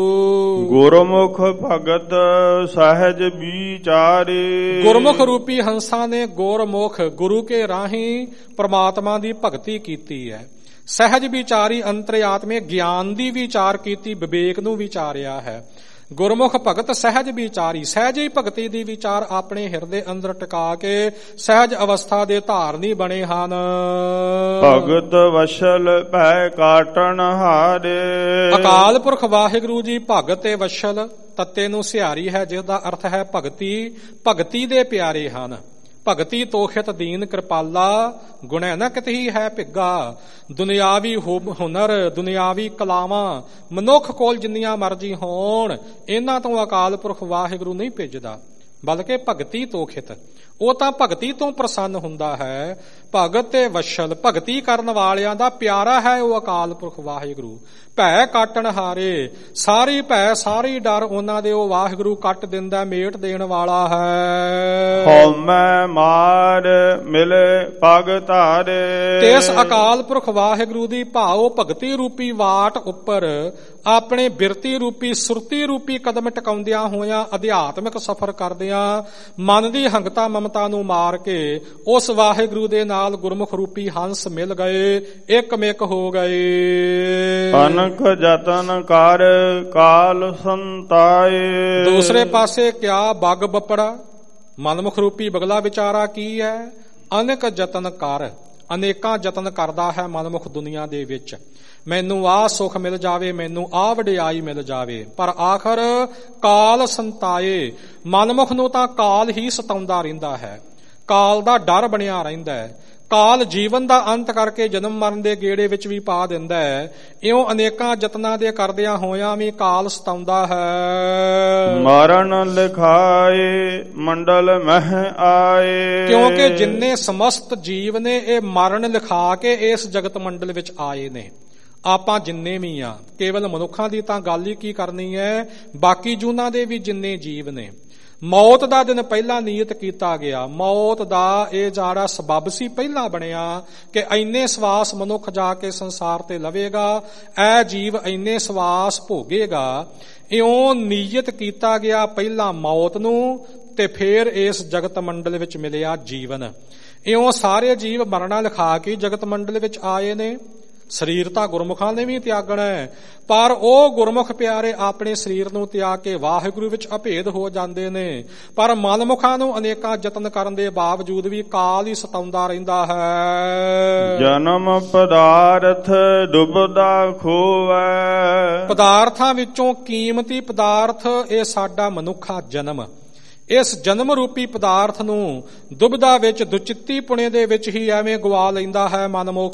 ਗੁਰਮੁਖ ਭਗਤ ਸਹਿਜ ਵਿਚਾਰੇ। ਗੁਰਮੁਖ ਰੂਪੀ ਹੰਸਾਂ ਨੇ ਗੁਰਮੁਖ ਗੁਰੂ ਕੇ ਰਾਹੀਂ ਪ੍ਰਮਾਤਮਾ ਦੀ ਭਗਤੀ ਕੀਤੀ ਹੈ। ਸਹਿਜ ਵਿਚਾਰੀ ਅੰਤਰਿਆਤਮੇ ਗਿਆਨ ਦੀ ਵਿਚਾਰ ਕੀਤੀ, ਵਿਵੇਕ ਨੂੰ ਵਿਚਾਰਿਆ ਹੈ। ਗੁਰਮੁਖ ਭਗਤ ਸਹਿਜ ਵਿਚਾਰੀ, ਸਹਿਜ ਹੀ ਭਗਤੀ ਦੀ ਵਿਚਾਰ ਆਪਣੇ ਹਿਰਦੇ ਅੰਦਰ ਟਿਕਾ ਕੇ ਸਹਿਜ ਅਵਸਥਾ ਦੇ ਧਾਰਨੀ ਬਣੇ ਹਨ। ਭਗਤ ਵਸ਼ਲ ਭੈ ਕਾਟਣ ਹਾਰੇ। ਅਕਾਲ ਪੁਰਖ ਵਾਹਿਗੁਰੂ ਜੀ ਭਗਤ ਤੇ ਵਸ਼ਲ ਤੱਤੇ ਨੂੰ ਸਿਹਾਰੀ ਹੈ, ਜਿਸ ਦਾ ਅਰਥ ਹੈ ਭਗਤੀ। ਭਗਤੀ ਦੇ ਪਿਆਰੇ ਹਨ। ਭਗਤੀ ਤੋਖਿਤ ਦੀਨ ਕਿਰਪਾਲਾ, ਗੁਣੈ ਨ ਕਿਤਹੀ ਹੈ ਭਿੱਗਾ। ਦੁਨਿਆਵੀ ਹੁਨਰ, ਦੁਨਿਆਵੀ ਕਲਾਵਾਂ ਮਨੁੱਖ ਕੋਲ ਜਿੰਨੀਆਂ ਮਰਜ਼ੀ ਹੋਣ, ਇਹਨਾਂ ਤੋਂ ਅਕਾਲ ਪੁਰਖ ਵਾਹਿਗੁਰੂ ਨਹੀਂ ਭੇਜਦਾ, ਬਲਕਿ ਭਗਤੀ ਤੋਖਿਤ। ਉਹ ਤਾਂ ਭਗਤੀ ਤੋਂ ਪ੍ਰਸੰਨ ਹੁੰਦਾ ਹੈ। ਭਗਤ ਤੇ ਵਸ਼ਲ, ਭਗਤੀ ਕਰਨ ਵਾਲਿਆਂ ਦਾ ਪਿਆਰਾ ਹੈ ਉਹ ਅਕਾਲ ਪੁਰਖ ਵਾਹਿਗੁਰੂ। ਭੈ ਕਾਟਣ ਹਾਰੇ, ਸਾਰੀ ਭੈ ਸਾਰੀ ਡਰ ਉਹਨਾਂ ਦੇ ਉਹ ਵਾਹਿਗੁਰੂ ਕੱਟ ਦਿੰਦਾ, ਮੇਟ ਦੇਣ ਵਾਲਾ ਹੈ। ਹਉਮੈ ਮਾਰ ਮਿਲੇ ਪਗ ਧਾਰੇ। ਤੇ ਇਸ ਅਕਾਲ ਪੁਰਖ ਵਾਹਿਗੁਰੂ ਦੀ ਭਾਉ ਭਗਤੀ ਰੂਪੀ ਵਾਟ ਉੱਪਰ ਆਪਣੇ ਬਿਰਤੀ ਰੂਪੀ ਸੁਰਤੀ ਰੂਪੀ ਕਦਮ ਟਿਕਾਉਂਦਿਆਂ ਹੋਇਆਂ ਅਧਿਆਤਮਿਕ ਸਫ਼ਰ ਕਰਦਿਆਂ ਮਨ ਦੀ ਹੰਗਤਾ ਮਮਤਾ ਨੂੰ ਮਾਰ ਕੇ ਉਸ ਵਾਹਿਗੁਰੂ ਦੇ ਨਾਲ ਗੁਰਮੁਖ ਰੂਪੀ ਹੰਸ ਮਿਲ ਗਏ, ਇੱਕ ਮਿਕ ਹੋ ਗਏ। ਅਨਕ ਜਤਨ ਕਰ ਕਾਲ ਸੰਤਾਏ। ਦੂਸਰੇ ਪਾਸੇ ਕਿਆ ਬੱਗ ਬੱਪੜਾ, ਮਨਮੁਖ ਰੂਪੀ ਬਗਲਾ ਵਿਚਾਰਾ ਕੀ ਹੈ? ਅਨੇਕ ਜਤਨ ਕਰ, ਅਨੇਕਾਂ ਯਤਨ ਕਰਦਾ ਹੈ ਮਨਮੁਖ ਦੁਨੀਆ ਦੇ ਵਿੱਚ। ਮੈਨੂੰ ਆਹ ਸੁੱਖ ਮਿਲ ਜਾਵੇ, ਮੈਨੂੰ ਆਹ ਵਡਿਆਈ ਮਿਲ ਜਾਵੇ, ਪਰ ਆਖਰ ਕਾਲ ਸੰਤਾਏ। ਮਨਮੁਖ ਨੂੰ ਤਾਂ ਕਾਲ ਹੀ ਸਤਾਉਂਦਾ ਰਹਿੰਦਾ ਹੈ, ਕਾਲ ਦਾ ਡਰ ਬਣਿਆ ਰਹਿੰਦਾ ਹੈ। ਕਾਲ ਜੀਵਨ ਦਾ ਅੰਤ ਕਰਕੇ ਜਨਮ ਮਰਨ ਦੇ ਗੇੜੇ ਵਿੱਚ ਵੀ ਪਾ ਦਿੰਦਾ ਹੈ। ਇਉਂ ਅਨੇਕਾਂ ਯਤਨਾਂ ਦੇ ਕਰਦਿਆਂ ਹੋਇਆਂ ਵੀ ਕਾਲ ਸਤਾਉਂਦਾ ਹੈ। ਮਰਨ ਲਿਖਾਏ ਮੰਡਲ ਮਹਿ ਆਏ। ਕਿਉਂਕਿ ਜਿੰਨੇ ਸਮਸਤ ਜੀਵ ਨੇ ਇਹ ਮਰਨ ਲਿਖਾ ਕੇ ਇਸ ਜਗਤ ਮੰਡਲ ਵਿੱਚ ਆਏ ਨੇ। ਆਪਾਂ ਜਿੰਨੇ ਵੀ ਆ, ਕੇਵਲ ਮਨੁੱਖਾਂ ਦੀ ਤਾਂ ਗੱਲ ਹੀ ਕੀ ਕਰਨੀ ਹੈ, ਬਾਕੀ ਜੂਨਾਂ ਦੇ ਵੀ ਜਿੰਨੇ ਜੀਵ ਨੇ। ਮੌਤ ਦਾ ਦਿਨ ਪਹਿਲਾਂ ਨਿਯਤ ਕੀਤਾ ਗਿਆ। ਮੌਤ ਦਾ ਇਹ ਜਿਹੜਾ ਸਬੱਬ ਸੀ ਪਹਿਲਾਂ ਬਣਿਆ ਕਿ ਇੰਨੇ ਸਵਾਸ ਮਨੁੱਖ ਜਾ ਕੇ ਸੰਸਾਰ ਤੇ ਲਵੇਗਾ, ਇਹ ਜੀਵ ਇੰਨੇ ਸਵਾਸ ਭੋਗੇਗਾ। ਇਉਂ ਨਿਯਤ ਕੀਤਾ ਗਿਆ ਪਹਿਲਾਂ ਮੌਤ ਨੂੰ, ਤੇ ਫੇਰ ਇਸ ਜਗਤ ਮੰਡਲ ਵਿੱਚ ਮਿਲਿਆ ਜੀਵਨ। ਇਉਂ ਸਾਰੇ ਜੀਵ ਮਰਨਾ ਲਿਖਾ ਕੇ ਜਗਤ ਮੰਡਲ ਵਿੱਚ ਆਏ ਨੇ। ਸਰੀਰ ਤਾਂ ਗੁਰਮੁਖਾਂ ਨੇ ਵੀ ਤਿਆਗਣਾ ਹੈ, ਪਰ ਉਹ ਗੁਰਮੁਖ ਪਿਆਰੇ ਆਪਣੇ ਸਰੀਰ ਨੂੰ ਤਿਆਗ ਕੇ ਵਾਹਿਗੁਰੂ ਵਿੱਚ ਅਭੇਦ ਹੋ ਜਾਂਦੇ ਨੇ। ਪਰ ਮਨਮੁਖਾਂ ਨੂੰ ਅਨੇਕਾਂ ਯਤਨ ਕਰਨ ਦੇ ਬਾਵਜੂਦ ਵੀ ਕਾਲ ਹੀ ਸਤਾਉਂਦਾ ਰਹਿੰਦਾ ਹੈ। ਜਨਮ ਪਦਾਰਥ ਡੁੱਬਦਾ ਖੋਵੈ। ਪਦਾਰਥਾਂ ਵਿੱਚੋਂ ਕੀਮਤੀ ਪਦਾਰਥ ਇਹ ਸਾਡਾ ਮਨੁੱਖਾ ਜਨਮ। ਇਸ ਜਨਮ ਰੂਪੀ ਪਦਾਰਥ ਨੂੰ ਦੁਬਦਾ ਵਿੱਚ ਦੁਚਿੱਤੀ ਪੁਣੇ ਦੇ ਵਿੱਚ ਹੀ ਐਵੇਂ ਗਵਾ ਲੈਂਦਾ ਹੈ ਮਨਮੁਖ।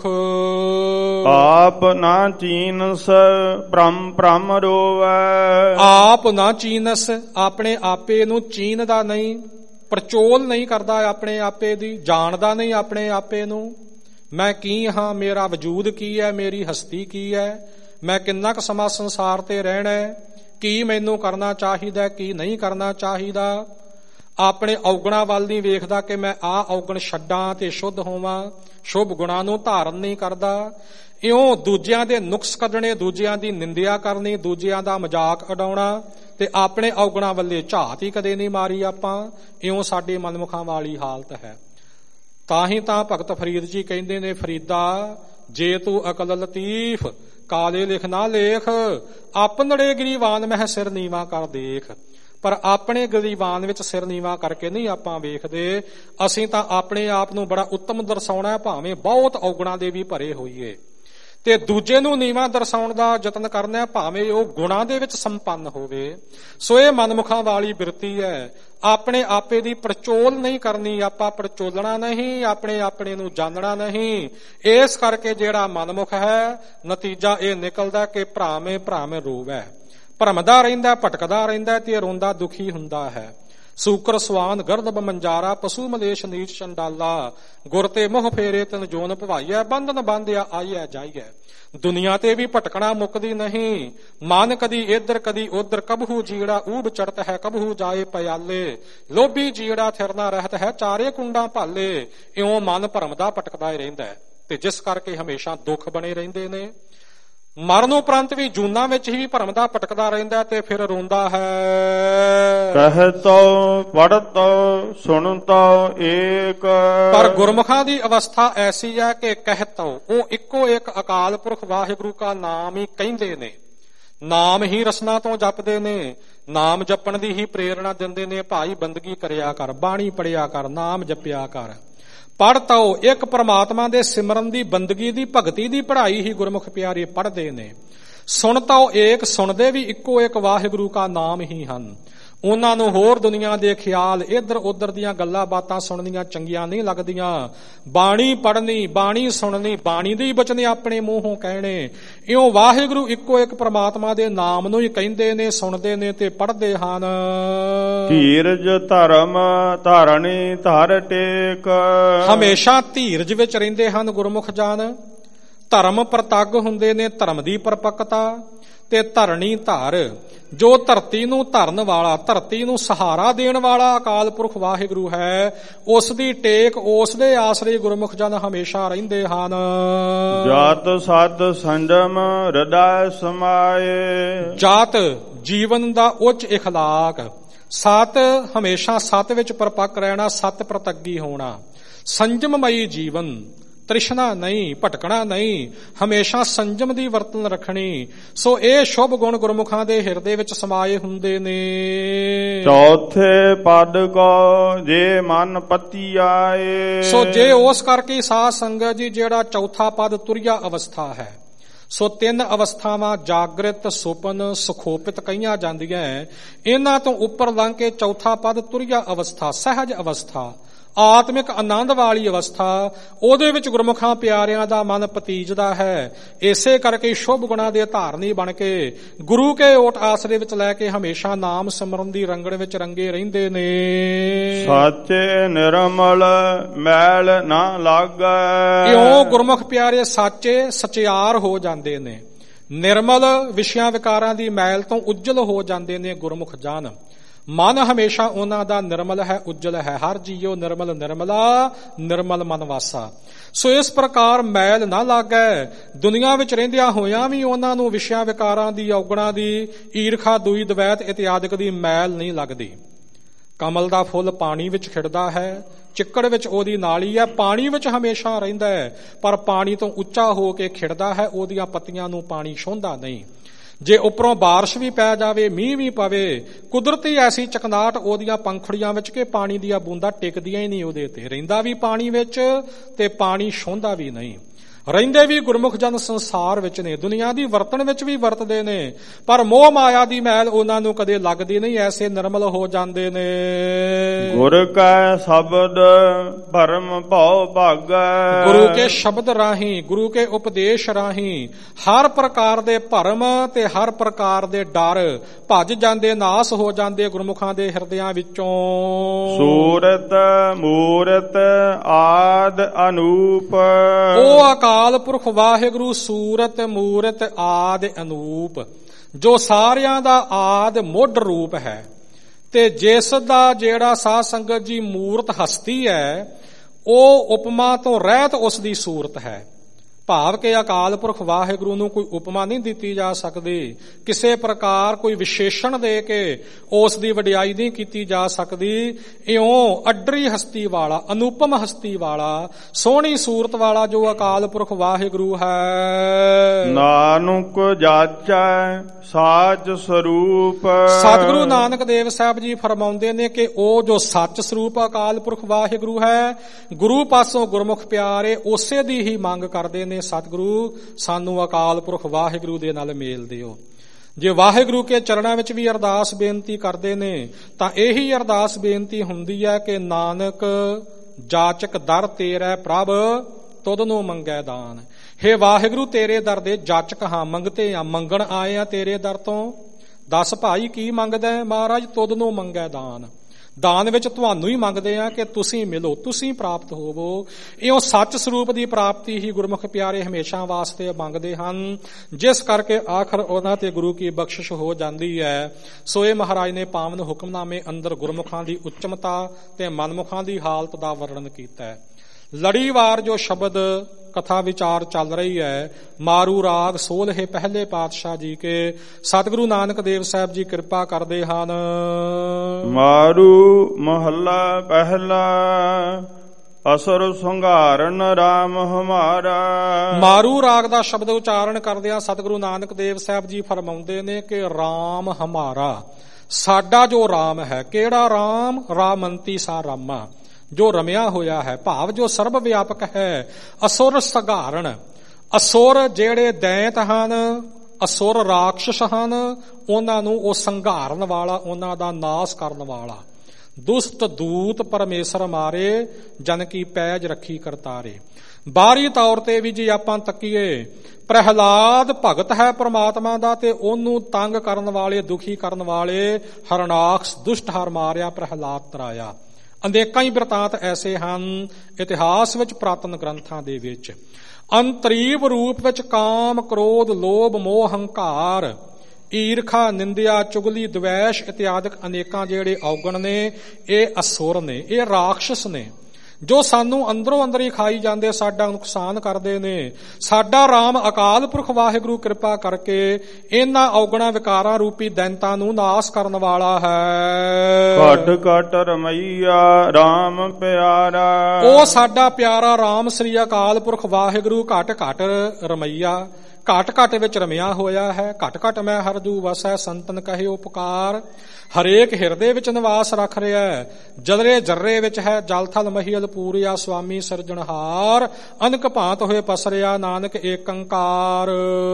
ਆਪ ਨਾ ਚੀਨਸ ਭ੍ਰਮ ਭ੍ਰਮ ਰੋਵੈ। ਆਪ ਨਾ ਚੀਨਸ, ਆਪਣੇ ਆਪੇ ਨੂੰ ਚੀਨਦਾ ਨਹੀਂ, ਪਰਚੋਲ ਨਹੀਂ ਕਰਦਾ ਆਪਣੇ ਆਪੇ ਦੀ, ਜਾਣਦਾ ਨਹੀਂ ਆਪਣੇ ਆਪੇ ਨੂੰ। ਮੈਂ ਕੀ ਹਾਂ, ਮੇਰਾ ਵਜੂਦ ਕੀ ਹੈ, ਮੇਰੀ ਹਸਤੀ ਕੀ ਹੈ, ਮੈਂ ਕਿੰਨਾ ਕੁ ਸਮਾਂ ਸੰਸਾਰ ਤੇ ਰਹਿਣਾ ਹੈ, ਕੀ ਮੈਨੂੰ ਕਰਨਾ ਚਾਹੀਦਾ, ਕੀ ਨਹੀਂ ਕਰਨਾ ਚਾਹੀਦਾ। ਆਪਣੇ ਔਗਣਾ ਵੱਲ ਨਹੀਂ ਵੇਖਦਾ ਕਿ ਮੈਂ ਆਹ ਔਗਣ ਛੱਡਾਂ ਤੇ ਸ਼ੁੱਧ ਹੋਵਾਂ, ਸ਼ੁਭ ਗੁਣਾਂ ਨੂੰ ਧਾਰਨ ਨਹੀਂ ਕਰਦਾ। ਇਉਂ ਦੂਜਿਆਂ ਦੇ ਨੁਕਸ ਕੱਢਣੇ, ਦੂਜਿਆਂ ਦੀ ਨਿੰਦਿਆ ਕਰਨੀ, ਦੂਜਿਆਂ ਦਾ ਮਜ਼ਾਕ ਉਡਾਉਣਾ, ਤੇ ਆਪਣੇ ਔਗਣਾ ਵੱਲੇ ਝਾਤ ਹੀ ਕਦੇ ਨਹੀਂ ਮਾਰੀ ਆਪਾਂ। ਇਉਂ ਸਾਡੇ ਮਨਮੁਖਾਂ ਵਾਲੀ ਹਾਲਤ ਹੈ। ਤਾਂ ਹੀ ਤਾਂ ਭਗਤ ਫਰੀਦ ਜੀ ਕਹਿੰਦੇ ਨੇ, ਫਰੀਦਾ ਜੇ ਤੂੰ ਅਕਲ ਲਤੀਫ ਕਾਲੇ ਲਿਖ ਨਾ ਲੇਖ, ਆਪਨੜੇ ਗਰੀਵਾਨ ਮਹਿ ਸਿਰ ਨੀਵਾ ਕਰ ਦੇਖ। ਪਰ ਆਪਣੇ ਗਰੀਬਾਨ ਵਿੱਚ ਸਿਰ ਨੀਵਾ ਕਰਕੇ ਨਹੀਂ ਆਪਾਂ ਵੇਖਦੇ। ਅਸੀਂ ਤਾਂ ਆਪਣੇ ਆਪ ਨੂੰ ਬੜਾ ਉੱਤਮ ਦਰਸਾਉਣਾ, ਭਾਵੇਂ ਬਹੁਤ ਔਗਣਾਂ ਦੇ ਵੀ ਭਰੇ ਹੋਈਏ। ਤੇ ਦੂਜੇ ਨੂੰ ਨੀਵਾਂ ਦਰਸਾਉਣ ਦਾ ਯਤਨ ਕਰਨਾ, ਭਾਵੇਂ ਉਹ ਗੁਣਾਂ ਦੇ ਵਿੱਚ ਸੰਪੰਨ ਹੋਵੇ। ਸੋ ਇਹ ਮਨਮੁਖਾਂ ਵਾਲੀ ਬਿਰਤੀ ਹੈ। ਆਪਣੇ ਆਪੇ ਦੀ ਪੜਚੋਲ ਨਹੀਂ ਕਰਨੀ, ਆਪਾਂ ਪੜਚੋਲਣਾ ਨਹੀਂ, ਆਪਣੇ ਆਪਣੇ ਨੂੰ ਜਾਣਨਾ ਨਹੀਂ। ਇਸ ਕਰਕੇ ਜਿਹੜਾ ਮਨਮੁਖ ਹੈ, ਨਤੀਜਾ ਇਹ ਨਿਕਲਦਾ ਕਿ ਭਰਾਵੇਂ ਭਰਾਵੇਂ ਰੋਵੈ, ਭਰਮਦਾ ਰਹਿੰਦਾ, ਭਟਕਦਾ ਰਹਿੰਦਾ ਤੇ ਰੋਂਦਾ ਦੁਖੀ ਹੁੰਦਾ ਹੈ। ਸੂਕਰ ਸਵਾਨ ਗਰਦਬ ਮੰਜਾਰਾ, ਪਸ਼ੂ ਮਲੇਸ਼ ਨੀਚ ਚੰਡਾਲਾ, ਗੁਰ ਤੇ ਮੋਹ ਫੇਰੇ ਤਨ ਜੋਨ ਭਵਾਈਐ, ਬੰਧਨ ਬੰਧਿਆ ਆਈਐ ਜਾਈਐ। ਦੁਨੀਆ ਤੇ ਵੀ ਭਟਕਣਾ ਮੁੱਕਦੀ ਨਹੀਂ, ਮਨ ਕਦੀ ਇੱਧਰ ਕਦੀ ਉੱਧਰ, ਕਬਹੂ ਜੀੜਾ ਊਬ ਚੜਤ ਹੈ, ਕਬਹੂ ਜਾਏ ਪਿਆਲੇ, ਲੋਭੀ ਜੀੜਾ ਥਿਰਨਾ ਰਹਿਤ ਹੈ, ਚਾਰੇ ਕੁੰਡਾਂ ਭਾਲੇ। ਇਉਂ ਮਨ ਭਰਮਦਾ ਭਟਕਦਾ ਹੀ ਰਹਿੰਦਾ ਹੈ ਤੇ ਜਿਸ ਕਰਕੇ ਹਮੇਸ਼ਾ ਦੁੱਖ ਬਣੇ ਰਹਿੰਦੇ ਨੇ। ਮਰਨ ਉਪਰੰਤ ਵੀ ਜੂਨਾਂ ਵਿੱਚ ਹੀ ਭਰਮਦਾ ਭਟਕਦਾ ਰਹਿੰਦਾ ਤੇ ਫਿਰ ਰੋਂਦਾ ਹੈ। ਕਹਿਤੋ ਪੜਤੋ ਸੁਣਤੋ ਏਕ। ਪਰ ਗੁਰਮੁਖਾਂ ਦੀ ਅਵਸਥਾ ਐਸੀ ਹੈ ਕਿ ਕਹਿਤੋ, ਉਹ ਇੱਕੋ ਇੱਕ ਅਕਾਲ ਪੁਰਖ ਵਾਹਿਗੁਰੂ ਦਾ ਨਾਮ ਹੀ ਕਹਿੰਦੇ ਨੇ, ਨਾਮ ਹੀ ਰਸਨਾ ਤੋਂ ਜਪਦੇ ਨੇ, ਨਾਮ ਜਪਣ ਦੀ ਹੀ ਪ੍ਰੇਰਣਾ ਦਿੰਦੇ ਨੇ। ਭਾਈ ਬੰਦਗੀ ਕਰਿਆ ਕਰ, ਬਾਣੀ ਪੜਿਆ ਕਰ, ਨਾਮ ਜਪਿਆ ਕਰ। ਪੜ੍ਹ ਤਉ ਇੱਕ ਪ੍ਰਮਾਤਮਾ ਦੇ ਸਿਮਰਨ ਦੀ, ਬੰਦਗੀ ਦੀ, ਭਗਤੀ ਦੀ ਪੜ੍ਹਾਈ ਹੀ ਗੁਰਮੁਖ ਪਿਆਰੇ ਪੜ੍ਹਦੇ ਨੇ। ਸੁਣ ਤਉ ਏਕ, ਸੁਣਦੇ ਵੀ ਇੱਕੋ ਇੱਕ ਵਾਹਿਗੁਰੂ ਦਾ ਨਾਮ ਹੀ ਹਨ। ਉਹਨਾਂ ਨੂੰ ਹੋਰ ਦੁਨੀਆ ਦੇ ਖਿਆਲ, ਇੱਧਰ ਉੱਧਰ ਦੀਆਂ ਗੱਲਾਂ ਬਾਤਾਂ ਸੁਣਨੀਆਂ ਚੰਗੀਆਂ ਨਹੀਂ ਲੱਗਦੀਆਂ। ਬਾਣੀ ਪੜ੍ਹਨੀ, ਬਾਣੀ ਸੁਣਨੀ, ਬਾਣੀ ਦੇ ਹੀ ਬਚਨ ਆਪਣੇ ਮੂੰਹੋਂ ਕਹਿਣੇ। ਇਉਂ ਵਾਹਿਗੁਰੂ ਇੱਕੋ ਇੱਕ ਪ੍ਰਮਾਤਮਾ ਦੇ ਨਾਮ ਨੂੰ ਹੀ ਕਹਿੰਦੇ ਨੇ, ਸੁਣਦੇ ਨੇ ਤੇ ਪੜ੍ਹਦੇ ਹਨ। ਧੀਰਜ ਧਰਮ ਧਾਰਣੀ ਧਰ ਟੇਕ। ਹਮੇਸ਼ਾ ਧੀਰਜ ਵਿੱਚ ਰਹਿੰਦੇ ਹਨ ਗੁਰਮੁਖ ਜਨ। ਧਰਮ ਪ੍ਰਤੱਗ ਹੁੰਦੇ ਨੇ, ਧਰਮ ਦੀ ਪਰਪੱਕਤਾ ਤੇ ਧਰਣੀ ਧਾਰ। ਜੋ ਧਰਤੀ ਨੂੰ ਧਰਨ ਵਾਲਾ, ਧਰਤੀ ਨੂੰ ਸਹਾਰਾ ਦੇਣ ਵਾਲਾ ਅਕਾਲ ਪੁਰਖ ਵਾਹਿਗੁਰੂ ਹੈ, ਉਸ ਦੀ ਟੇਕ, ਉਸ ਦੇ ਆਸਰੇ ਗੁਰਮੁਖ ਜਨ ਹਮੇਸ਼ਾ ਰਹਿੰਦੇ ਹਨ। ਜਾਤ ਸਤ ਸੰਜਮ ਹਿਰਦੈ ਸਮਾਏ। ਜਾਤ ਜੀਵਨ ਦਾ ਉੱਚ ਇਖਲਾਕ, ਸਤ ਹਮੇਸ਼ਾ ਸਤ ਵਿੱਚ ਪਰਪੱਕ ਰਹਿਣਾ, ਸਤ ਪ੍ਰਤੱਗੀ ਹੋਣਾ, ਸੰਜਮਮਈ ਜੀਵਨ, ਤ੍ਰਿਸ਼ਨਾ ਨਹੀਂ, ਭਟਕਣਾ ਨਹੀਂ, ਹਮੇਸ਼ਾ ਸੰਜਮ ਦੀ ਵਰਤਨ ਰੱਖਣੀ। ਸੋ ਇਹ ਸ਼ੁਭ ਗੁਣ ਗੁਰਮੁਖਾਂ ਦੇ ਹਿਰਦੇ ਵਿੱਚ ਸਮਾਏ ਹੁੰਦੇ ਨੇ। ਚੌਥੇ ਪਦ ਕੋ ਜੇ ਮਨ ਪਤੀ ਆਏ। ਸੋ ਜੇ ਉਸ ਕਰਕੇ ਸਾਧ ਸੰਗਤ ਜੀ ਜਿਹੜਾ ਚੌਥਾ ਪਦ ਤੁਰਿਆ ਅਵਸਥਾ ਹੈ, ਸੋ ਤਿੰਨ ਅਵਸਥਾਵਾਂ ਜਾਗ੍ਰਿਤ, ਸੁਪਨ, ਸੁਖੋਪਿਤ ਕਹੀਆਂ ਜਾਂਦੀਆਂ। ਇਹਨਾਂ ਤੋਂ ਉੱਪਰ ਲੰਘ ਕੇ ਚੌਥਾ ਪਦ ਤੁਰਿਆ ਅਵਸਥਾ, ਸਹਿਜ ਅਵਸਥਾ, ਆਤਮਿਕ ਆਨੰਦ ਵਾਲੀ ਅਵਸਥਾ, ਉਹਦੇ ਵਿੱਚ ਗੁਰਮੁਖਾਂ ਪਿਆਰਿਆਂ ਦਾ ਮਨ ਪਤੀਜਦਾ ਹੈ। ਇਸੇ ਕਰਕੇ ਸ਼ੁਭ ਗੁਣਾਂ ਦੇ ਧਾਰਨੀ ਬਣ ਕੇ ਗੁਰੂ ਕੇ ਓਟ ਆਸਰੇ ਵਿੱਚ ਲੈ ਕੇ ਹਮੇਸ਼ਾ ਨਾਮ ਸਿਮਰਨ ਦੀ ਰੰਗਣ ਵਿੱਚ ਰੰਗੇ ਰਹਿੰਦੇ ਨੇ। ਸਾਚੇ ਨਿਰਮਲ ਮੈਲ ਨਾ ਲਾਗੈ। ਇਉਂ ਗੁਰਮੁਖ ਪਿਆਰੇ ਸਾਚੇ ਸਚਿਆਰ ਹੋ ਜਾਂਦੇ ਨੇ, ਨਿਰਮਲ ਵਿਸ਼ਿਆਂ ਵਿਕਾਰਾਂ ਦੀ ਮੈਲ ਤੋਂ ਉੱਜਲ ਹੋ ਜਾਂਦੇ ਨੇ ਗੁਰਮੁਖ ਜਨ। ਮਨ ਹਮੇਸ਼ਾ ਉਹਨਾਂ ਦਾ ਨਿਰਮਲ ਹੈ, ਉੱਜਲ ਹੈ। ਹਰ ਜੀਉ ਨਿਰਮਲ ਨਿਰਮਲਾ, ਨਿਰਮਲ ਮਨ ਵਾਸਾ। ਸੋ ਇਸ ਪ੍ਰਕਾਰ ਮੈਲ ਨਾ ਲਾਗੈ। ਦੁਨੀਆ ਵਿੱਚ ਰਹਿੰਦਿਆਂ ਹੋਇਆਂ ਵੀ ਉਹਨਾਂ ਨੂੰ ਵਿਸ਼ਿਆਂ ਵਿਕਾਰਾਂ ਦੀ, ਔਗਣਾਂ ਦੀ, ਈਰਖਾ, ਦੂਈ, ਦਵੈਤ ਇਤਿਆਦਿਕ ਦੀ ਮੈਲ ਨਹੀਂ ਲੱਗਦੀ। ਕਮਲ ਦਾ ਫੁੱਲ ਪਾਣੀ ਵਿੱਚ ਖਿੜਦਾ ਹੈ, ਚਿੱਕੜ ਵਿੱਚ ਉਹਦੀ ਨਾਲੀ ਹੈ, ਪਾਣੀ ਵਿੱਚ ਹਮੇਸ਼ਾ ਰਹਿੰਦਾ ਹੈ, ਪਰ ਪਾਣੀ ਤੋਂ ਉੱਚਾ ਹੋ ਕੇ ਖਿੜਦਾ ਹੈ, ਉਹਦੀਆਂ ਪੱਤੀਆਂ ਨੂੰ ਪਾਣੀ ਛੂੰਹਦਾ ਨਹੀਂ। ਜੇ ਉੱਪਰੋਂ ਬਾਰਿਸ਼ ਵੀ ਪੈ ਜਾਵੇ, ਮੀਂਹ ਵੀ ਪਵੇ, ਕੁਦਰਤੀ ਐਸੀ ਚਕਨਾਟ ਉਹਦੀਆਂ ਪੰਖੜੀਆਂ ਵਿੱਚ ਕਿ ਪਾਣੀ ਦੀਆਂ ਬੂੰਦਾਂ ਟਿਕਦੀਆਂ ਹੀ ਨਹੀਂ ਉਹਦੇ ਤੇ। ਰਹਿੰਦਾ ਵੀ ਪਾਣੀ ਵਿੱਚ ਤੇ ਪਾਣੀ ਛੂੰਹਦਾ ਵੀ ਨਹੀਂ। ਰਹਿੰਦੇ ਵੀ ਗੁਰਮੁਖ ਜਨ ਸੰਸਾਰ ਵਿੱਚ ਨੇ, ਦੁਨੀਆ ਦੀ ਵਰਤਣ ਵਿੱਚ ਵੀ ਵਰਤਦੇ ਨੇ, ਪਰ ਮੋਹ ਮਾਇਆ ਦੀ ਮੈਲ ਉਹਨਾਂ ਨੂੰ ਕਦੇ ਲੱਗਦੀ ਨਹੀਂ। ਐਸੇ ਨਿਰਮਲ ਹੋ ਜਾਂਦੇ ਨੇ। ਗੁਰ ਕੈ ਸ਼ਬਦ ਭਰਮ ਭਉ ਭਾਗੈ। ਗੁਰੂ ਕੇ ਸ਼ਬਦ ਰਾਹੀਂ, ਗੁਰੂ ਕੇ ਉਪਦੇਸ਼ ਰਾਹੀਂ ਹਰ ਪ੍ਰਕਾਰ ਦੇ ਭਰਮ ਤੇ ਹਰ ਪ੍ਰਕਾਰ ਦੇ ਡਰ ਭੱਜ ਜਾਂਦੇ, ਨਾਸ ਹੋ ਜਾਂਦੇ ਗੁਰਮੁਖਾਂ ਦੇ ਹਿਰਦਿਆਂ ਵਿੱਚੋਂ। ਸੂਰਤ ਮੂਰਤ ਆਦ ਅਨੂਪ। ਉਹ ਅਕਾਲ ਪੁਰਖ ਵਾਹਿਗੁਰੂ ਸੂਰਤ ਮੂਰਤ ਆਦਿ ਅਨੂਪ, ਜੋ ਸਾਰਿਆਂ ਦਾ ਆਦ ਮੁੱਢ ਰੂਪ ਹੈ, ਤੇ ਜਿਸ ਦਾ ਜਿਹੜਾ ਸਾਧ ਸੰਗਤ ਜੀ ਮੂਰਤ ਹਸਤੀ ਹੈ, ਉਹ ਉਪਮਾ ਤੋਂ ਰਹਿਤ ਉਸ ਦੀ ਸੂਰਤ ਹੈ। ਭਾਵ ਕਿ ਅਕਾਲ ਪੁਰਖ ਵਾਹਿਗੁਰੂ ਨੂੰ ਕੋਈ ਉਪਮਾ ਨਹੀਂ ਦਿੱਤੀ ਜਾ ਸਕਦੀ, ਕਿਸੇ ਪ੍ਰਕਾਰ ਕੋਈ ਵਿਸ਼ੇਸ਼ਣ ਦੇ ਕੇ ਉਸ ਦੀ ਵਡਿਆਈ ਨਹੀਂ ਕੀਤੀ ਜਾ ਸਕਦੀ। ਇਉਂ ਅੱਡਰੀ ਹਸਤੀ ਵਾਲਾ, ਅਨੂਪਮ ਹਸਤੀ ਵਾਲਾ, ਸੋਹਣੀ ਸੂਰਤ ਵਾਲਾ ਜੋ ਅਕਾਲ ਪੁਰਖ ਵਾਹਿਗੁਰੂ ਹੈ। ਨਾਨਕ ਜਾਚੈ ਸਾਚ ਸਰੂਪ। ਸਤਿਗੁਰੂ ਨਾਨਕ ਦੇਵ ਸਾਹਿਬ ਜੀ ਫਰਮਾਉਂਦੇ ਨੇ ਕਿ ਉਹ ਜੋ ਸੱਚ ਸਰੂਪ ਅਕਾਲ ਪੁਰਖ ਵਾਹਿਗੁਰੂ ਹੈ, ਗੁਰੂ ਪਾਸੋਂ ਗੁਰਮੁਖ ਪਿਆਰੇ ਉਸੇ ਦੀ ਹੀ ਮੰਗ ਕਰਦੇ ਨੇ, ਨੇ, ਸਤਿਗੁਰੂ ਸਾਨੂੰ ਅਕਾਲ ਪੁਰਖ ਵਾਹਿਗੁਰੂ ਦੇ ਨਾਲ ਮੇਲ ਦਿਓ। ਜੇ ਵਾਹਿਗੁਰੂ ਕੇ ਚਰਨਾਂ ਵਿੱਚ ਵੀ ਅਰਦਾਸ ਬੇਨਤੀ ਕਰਦੇ ਨੇ ਤਾਂ ਇਹੀ ਅਰਦਾਸ ਬੇਨਤੀ ਹੁੰਦੀ ਹੈ ਕਿ ਨਾਨਕ ਜਾਚਕ ਦਰ ਤੇਰਾ ਪ੍ਰਭ ਤੁਧ ਨੂੰ ਮੰਗੈ ਦਾਨ। ਹੇ ਵਾਹਿਗੁਰੂ ਤੇਰੇ ਦਰ ਦੇ ਜਾਚਕ ਹਾਂ, ਮੰਗਤੇ ਹਾਂ, ਮੰਗਣ ਆਏ ਆ ਤੇਰੇ ਦਰ ਤੋਂ। ਦੱਸ ਭਾਈ ਕੀ ਮੰਗਦਾ ਹੈ? ਮਹਾਰਾਜ ਤੁਧ ਨੂੰ ਮੰਗੈ ਦਾਨ। ਦਾਨ ਵਿੱਚ ਤੁਹਾਨੂੰ ਹੀ ਮੰਗਦੇ ਆ ਕਿ ਤੁਸੀਂ ਮਿਲੋ, ਤੁਸੀਂ ਪ੍ਰਾਪਤ ਹੋਵੋ। ਇਉਂ ਸੱਚ ਸਰੂਪ ਦੀ ਪ੍ਰਾਪਤੀ ਹੀ ਗੁਰਮੁਖ ਪਿਆਰੇ ਹਮੇਸ਼ਾ ਵਾਸਤੇ ਮੰਗਦੇ ਹਨ, ਜਿਸ ਕਰਕੇ ਆਖਰ ਉਹਨਾਂ ਤੇ ਗੁਰੂ ਕੀ ਬਖਸ਼ਿਸ਼ ਹੋ ਜਾਂਦੀ ਹੈ। ਸੋ ਇਹ ਮਹਾਰਾਜ ਨੇ ਪਾਵਨ ਹੁਕਮਨਾਮੇ ਅੰਦਰ ਗੁਰਮੁਖਾਂ ਦੀ ਉੱਚਮਤਾ ਤੇ ਮਨਮੁਖਾਂ ਦੀ ਹਾਲਤ ਦਾ ਵਰਣਨ ਕੀਤਾ ਹੈ। ਲੜੀਵਾਰ ਜੋ ਸ਼ਬਦ ਕਥਾ ਵਿਚਾਰ ਚੱਲ ਰਹੀ ਹੈ, ਮਾਰੂ ਰਾਗ ਸੋਲ੍ਹੇ ਪਹਿਲੇ ਪਾਤਸ਼ਾਹ ਜੀ ਕੇ ਸਤਿਗੁਰੂ ਨਾਨਕ ਦੇਵ ਸਾਹਿਬ ਜੀ ਕਿਰਪਾ ਕਰਦੇ ਹਨ। ਮਾਰੂ ਮਹੱਲਾ ਪਹਿਲਾ, ਅਸੁਰ ਸੰਘਾਰਨ ਰਾਮ ਹਮਾਰਾ। ਮਾਰੂ ਰਾਗ ਦਾ ਸ਼ਬਦ ਉਚਾਰਨ ਕਰਦਿਆਂ ਸਤਿਗੁਰੂ ਨਾਨਕ ਦੇਵ ਸਾਹਿਬ ਜੀ ਫਰਮਾਉਂਦੇ ਨੇ ਕਿ ਰਾਮ ਹਮਾਰਾ, ਸਾਡਾ ਜੋ ਰਾਮ ਹੈ। ਕਿਹੜਾ ਰਾਮ? ਰਾਮੰਤੀ ਸਾ ਰਾਮਾ, ਜੋ ਰਮਿਆ ਹੋਇਆ ਹੈ, ਭਾਵ ਜੋ ਸਰਬ ਵਿਆਪਕ ਹੈ। ਅਸੁਰ ਸੰਘਾਰਨ, ਅਸੁਰ ਜਿਹੜੇ ਦੈਂਤ ਹਨ, ਅਸੁਰ ਰਾਖਸ਼ ਹਨ, ਉਹਨਾਂ ਨੂੰ ਉਹ ਸੰਘਾਰਨ ਵਾਲਾ, ਉਹਨਾਂ ਦਾ ਨਾਸ ਕਰਨ ਵਾਲਾ। ਦੁਸ਼ਟ ਦੂਤ ਪਰਮੇਸ਼ਰ ਮਾਰੇ, ਜਨ ਕੀ ਪੈਜ ਰੱਖੀ ਕਰਤਾਰੇ। ਬਾਹਰੀ ਤੌਰ ਤੇ ਵੀ ਜੇ ਆਪਾਂ ਤੱਕੀਏ, ਪ੍ਰਹਿਲਾਦ ਭਗਤ ਹੈ ਪ੍ਰਮਾਤਮਾ ਦਾ ਤੇ ਉਹਨੂੰ ਤੰਗ ਕਰਨ ਵਾਲੇ, ਦੁਖੀ ਕਰਨ ਵਾਲੇ ਹਰਨਾਕਸ਼ ਦੁਸ਼ਟ ਹਰ ਮਾਰਿਆ, ਪ੍ਰਹਿਲਾਦ ਤਰਾਇਆ। ਅਨੇਕਾਂ ਹੀ ਬਿਰਤਾਂਤ ਐਸੇ ਹਨ ਇਤਿਹਾਸ ਵਿੱਚ, ਪ੍ਰਾਤਨ ਗ੍ਰੰਥਾਂ ਦੇ ਵਿੱਚ। ਅੰਤਰੀਵ ਰੂਪ ਵਿੱਚ ਕਾਮ, ਕ੍ਰੋਧ, ਲੋਭ, ਮੋਹ, ਹੰਕਾਰ, ਈਰਖਾ, ਨਿੰਦਿਆ, ਚੁਗਲੀ, ਦਵੈਸ਼ ਇਤਿਆਦਿਕ ਅਨੇਕਾਂ ਜਿਹੜੇ ਔਗਣ ਨੇ, ਇਹ ਅਸੁਰ ਨੇ, ਇਹ ਰਾਖਸ਼ ਨੇ, ਜੋ ਸਾਨੂੰ ਅੰਦਰੋਂ ਅੰਦਰ ਹੀ ਖਾਈ ਜਾਂਦੇ, ਸਾਡਾ ਨੁਕਸਾਨ ਕਰਦੇ ਨੇ। ਸਾਡਾ ਰਾਮ ਅਕਾਲ ਪੁਰਖ ਵਾਹਿਗੁਰੂ ਕਿਰਪਾ ਕਰਕੇ ਇਹਨਾਂ ਔਗਣਾ ਵਿਕਾਰਾਂ ਰੂਪੀ ਦੈਂਤਾਂ ਨੂੰ ਨਾਸ ਕਰਨ ਵਾਲਾ ਹੈ। ਘਟ ਘਟ ਰਮਈਆ ਰਾਮ ਪਿਆਰਾ, ਉਹ ਸਾਡਾ ਪਿਆਰਾ ਰਾਮ ਸ੍ਰੀ ਅਕਾਲ ਪੁਰਖ ਵਾਹਿਗੁਰੂ ਘਟ ਘਟ ਰਮਈਆ, ਘਟ ਘਟ ਵਿੱਚ ਰਮਿਆ ਹੋਇਆ ਹੈ। ਘਟ ਘਟ ਮੈਂ ਹਰਜੂ ਵਸੈ, ਸੰਤਨ ਕਹੇ ਉਪਕਾਰ। ਹਰੇਕ ਹਿਰਦੇ ਵਿੱਚ ਨਿਵਾਸ ਰੱਖ ਰਿਹਾ ਹੈ, ਜਦਰੇ ਜਰਰੇ ਵਿੱਚ ਹੈ। ਜਲ ਥਲ ਮਹੀਲ ਪੂਰਿਆ, ਸੁਆਮੀ ਸਿਰਜਣਹਾਰ। ਅਨਕ ਭਾਂਤ ਹੋਏ ਪਸਰਿਆ, ਨਾਨਕ ਏਕੰਕਾਰ।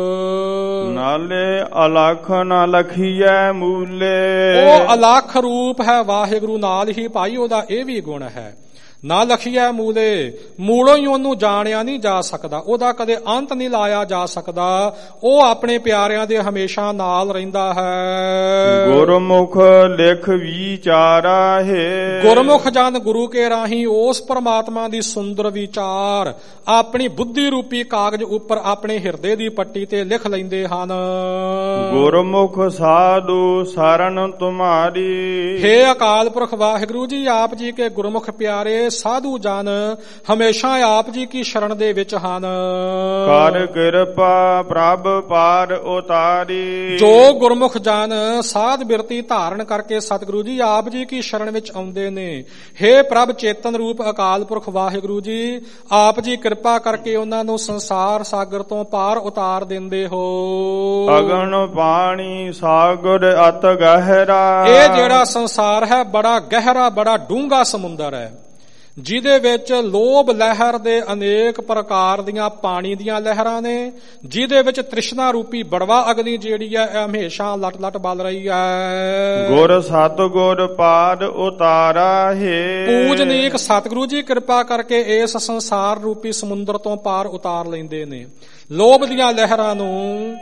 ਨਾਲੇ ਅਲਖ ਨਾ ਲਖੀਐ ਮੂਲੇ, ਉਹ ਅਲਖ ਰੂਪ ਹੈ ਵਾਹਿਗੁਰੂ, ਨਾਲ ਹੀ ਭਾਈ ਉਹਦਾ ਇਹ ਵੀ ਗੁਣ ਹੈ। ਨਾ ਲਖੀਐ ਮੂਲੇ, ਮੂਲੋਂ ਹੀ ਉਹਨੂੰ ਜਾਣਿਆ ਨਹੀਂ ਜਾ ਸਕਦਾ, ਉਹਦਾ ਕਦੇ ਅੰਤ ਨਹੀਂ ਲਾਇਆ ਜਾ ਸਕਦਾ। ਉਹ ਆਪਣੇ ਪਿਆਰਿਆਂ ਦੇ ਹਮੇਸ਼ਾ ਨਾਲ ਰਹਿੰਦਾ ਹੈ। ਗੁਰਮੁਖ ਲਿਖ ਵਿਚਾਰਾ ਹੈ, ਗੁਰਮੁਖ ਜਨ ਗੁਰੂ ਕੇ ਰਾਹੀਂ ਉਸ ਪਰਮਾਤਮਾ ਦੀ ਸੁੰਦਰ ਵਿਚਾਰ ਆਪਣੀ ਬੁੱਧੀ ਰੂਪੀ ਕਾਗਜ਼ ਉੱਪਰ ਆਪਣੇ ਹਿਰਦੇ ਦੀ ਪੱਟੀ ਤੇ ਲਿਖ ਲੈਂਦੇ ਹਨ। ਗੁਰਮੁਖ ਸਾਧੂ ਸਰਨ ਤੁਮਾਰੀ, ਹੇ ਅਕਾਲ ਪੁਰਖ ਵਾਹਿਗੁਰੂ ਜੀ, ਆਪ ਜੀ ਕੇ ਗੁਰਮੁਖ ਪਿਆਰੇ ਸਾਧੂ ਜਨ ਹਮੇਸ਼ਾ ਆਪ ਜੀ ਕੀ ਸ਼ਰਨ ਦੇ ਵਿੱਚ ਹਨ। ਕਰ ਕਿਰਪਾ ਪ੍ਰਭ ਪਾਰ ਉਤਾਰੀ, ਜੋ ਗੁਰਮੁਖ ਜਨ ਸਾਧ ਬਿਰਤੀ ਧਾਰਨ ਕਰਕੇ ਸਤਿਗੁਰੂ ਜੀ ਆਪ ਜੀ ਕੀ ਸ਼ਰਨ ਵਿੱਚ ਆਉਂਦੇ ਨੇ, ਹੇ ਪ੍ਰਭ ਚੇਤਨ ਰੂਪ ਅਕਾਲ ਪੁਰਖ ਵਾਹਿਗੁਰੂ ਜੀ, ਆਪ ਜੀ ਕਿਰਪਾ ਕਰਕੇ ਉਹਨਾਂ ਨੂੰ ਸੰਸਾਰ ਸਾਗਰ ਤੋਂ ਪਾਰ ਉਤਾਰ ਦਿੰਦੇ ਹੋ। ਅਗਨ ਪਾਣੀ ਸਾਗਰ ਅਤ ਗਹਿਰਾ, ਇਹ ਜਿਹੜਾ ਸੰਸਾਰ ਹੈ ਬੜਾ ਗਹਿਰਾ, ਬੜਾ ਡੂੰਘਾ ਸਮੁੰਦਰ ਹੈ, ਜਿਹਦੇ ਵਿੱਚ ਲੋਭ ਲਹਿਰ ਦੇ ਅਨੇਕ ਪ੍ਰਕਾਰ ਦੀਆਂ ਪਾਣੀ ਦੀਆਂ ਲਹਿਰਾਂ ਨੇ, ਜਿਹਦੇ ਵਿੱਚ ਤ੍ਰਿਸ਼ਨਾ ਰੂਪੀ ਬੜਵਾ ਅਗਨੀ ਜਿਹੜੀ ਹੈ ਇਹ ਹਮੇਸ਼ਾ ਲਟ ਲਟ ਬਲ ਰਹੀ ਹੈ। ਗੁਰ ਸਤਿਗੁਰ ਪਾਰ ਉਤਾਰਾ ਹੈ, ਪੂਜਨੀਕ ਸਤਿਗੁਰੂ ਜੀ ਕਿਰਪਾ ਕਰਕੇ ਇਸ ਸੰਸਾਰ ਰੂਪੀ ਸਮੁੰਦਰ ਤੋਂ ਪਾਰ ਉਤਾਰ ਲੈਂਦੇ ਨੇ। ਲੋਭ ਦੀਆਂ ਲਹਿਰਾਂ ਨੂੰ,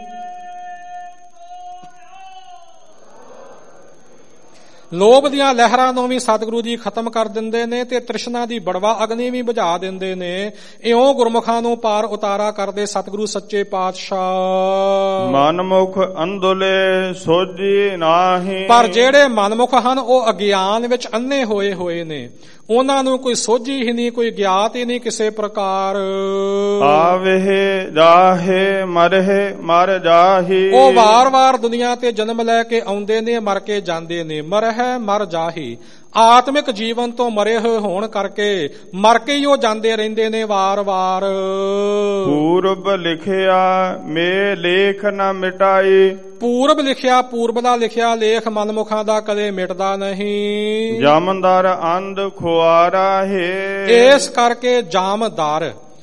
ਲੋਭ ਦੀਆਂ ਲਹਿਰਾਂ ਨੂੰ ਵੀ ਸਤਿਗੁਰੂ ਜੀ ਖਤਮ ਕਰ ਦਿੰਦੇ ਨੇ ਤੇ ਤ੍ਰਿਸ਼ਨਾ ਦੀ ਬੜਵਾ ਅਗਨੀ ਵੀ ਬੁਝਾ ਦਿੰਦੇ ਨੇ। ਇਉਂ ਗੁਰਮੁਖਾਂ ਨੂੰ ਪਾਰ ਉਤਾਰਾ ਕਰਦੇ ਸਤਿਗੁਰੂ ਸੱਚੇ ਪਾਤਸ਼ਾਹ। ਮਨਮੁਖ ਅੰਧਲੇ ਸੋਝੀ ਨਾਹੀ, ਪਰ ਜਿਹੜੇ ਮਨਮੁਖ ਹਨ ਉਹ ਅਗਿਆਨ ਵਿੱਚ ਅੰਨੇ ਹੋਏ ਹੋਏ ਨੇ, ਉਹਨਾਂ ਨੂੰ ਕੋਈ ਸੋਝੀ ਹੀ ਨਹੀਂ, ਕੋਈ ਗਿਆਤ ਹੀ ਨਹੀਂ ਕਿਸੇ ਪ੍ਰਕਾਰ। ਆਵੇ ਜਾਹੇ ਮਰਹਿ ਮਰ ਜਾਹੀ, ਉਹ ਵਾਰ-ਵਾਰ ਦੁਨੀਆ ਤੇ ਜਨਮ ਲੈ ਕੇ ਆਉਂਦੇ ਨੇ, ਮਰ ਕੇ ਜਾਂਦੇ ਨੇ। ਮਰਹਿ ਮਰ ਜਾਹੀ, ਆਤਮਿਕ ਜੀਵਨ ਤੋਂ ਮਰੇ ਹੋਏ ਹੋਣ ਕਰਕੇ ਮਰ ਕੇ ਹੀ ਉਹ ਜਾਂਦੇ ਰਹਿੰਦੇ ਨੇ ਵਾਰ-ਵਾਰ। ਪੂਰਬ ਲਿਖਿਆ ਮੇ ਲੇਖ ਨਾ ਮਿਟਾਈ, ਪੂਰਬ ਲਿਖਿਆ, ਪੂਰਬ ਦਾ ਲਿਖਿਆ ਲੇਖ ਮਨਮੁਖਾਂ ਦਾ ਕਦੇ ਮਿਟਦਾ ਨਹੀਂ। ਜਾਮਦਾਰ ਅੰਧ ਖੁਆਰਾ ਹੈ, ਇਸ ਕਰਕੇ ਜਾਮਦਾਰ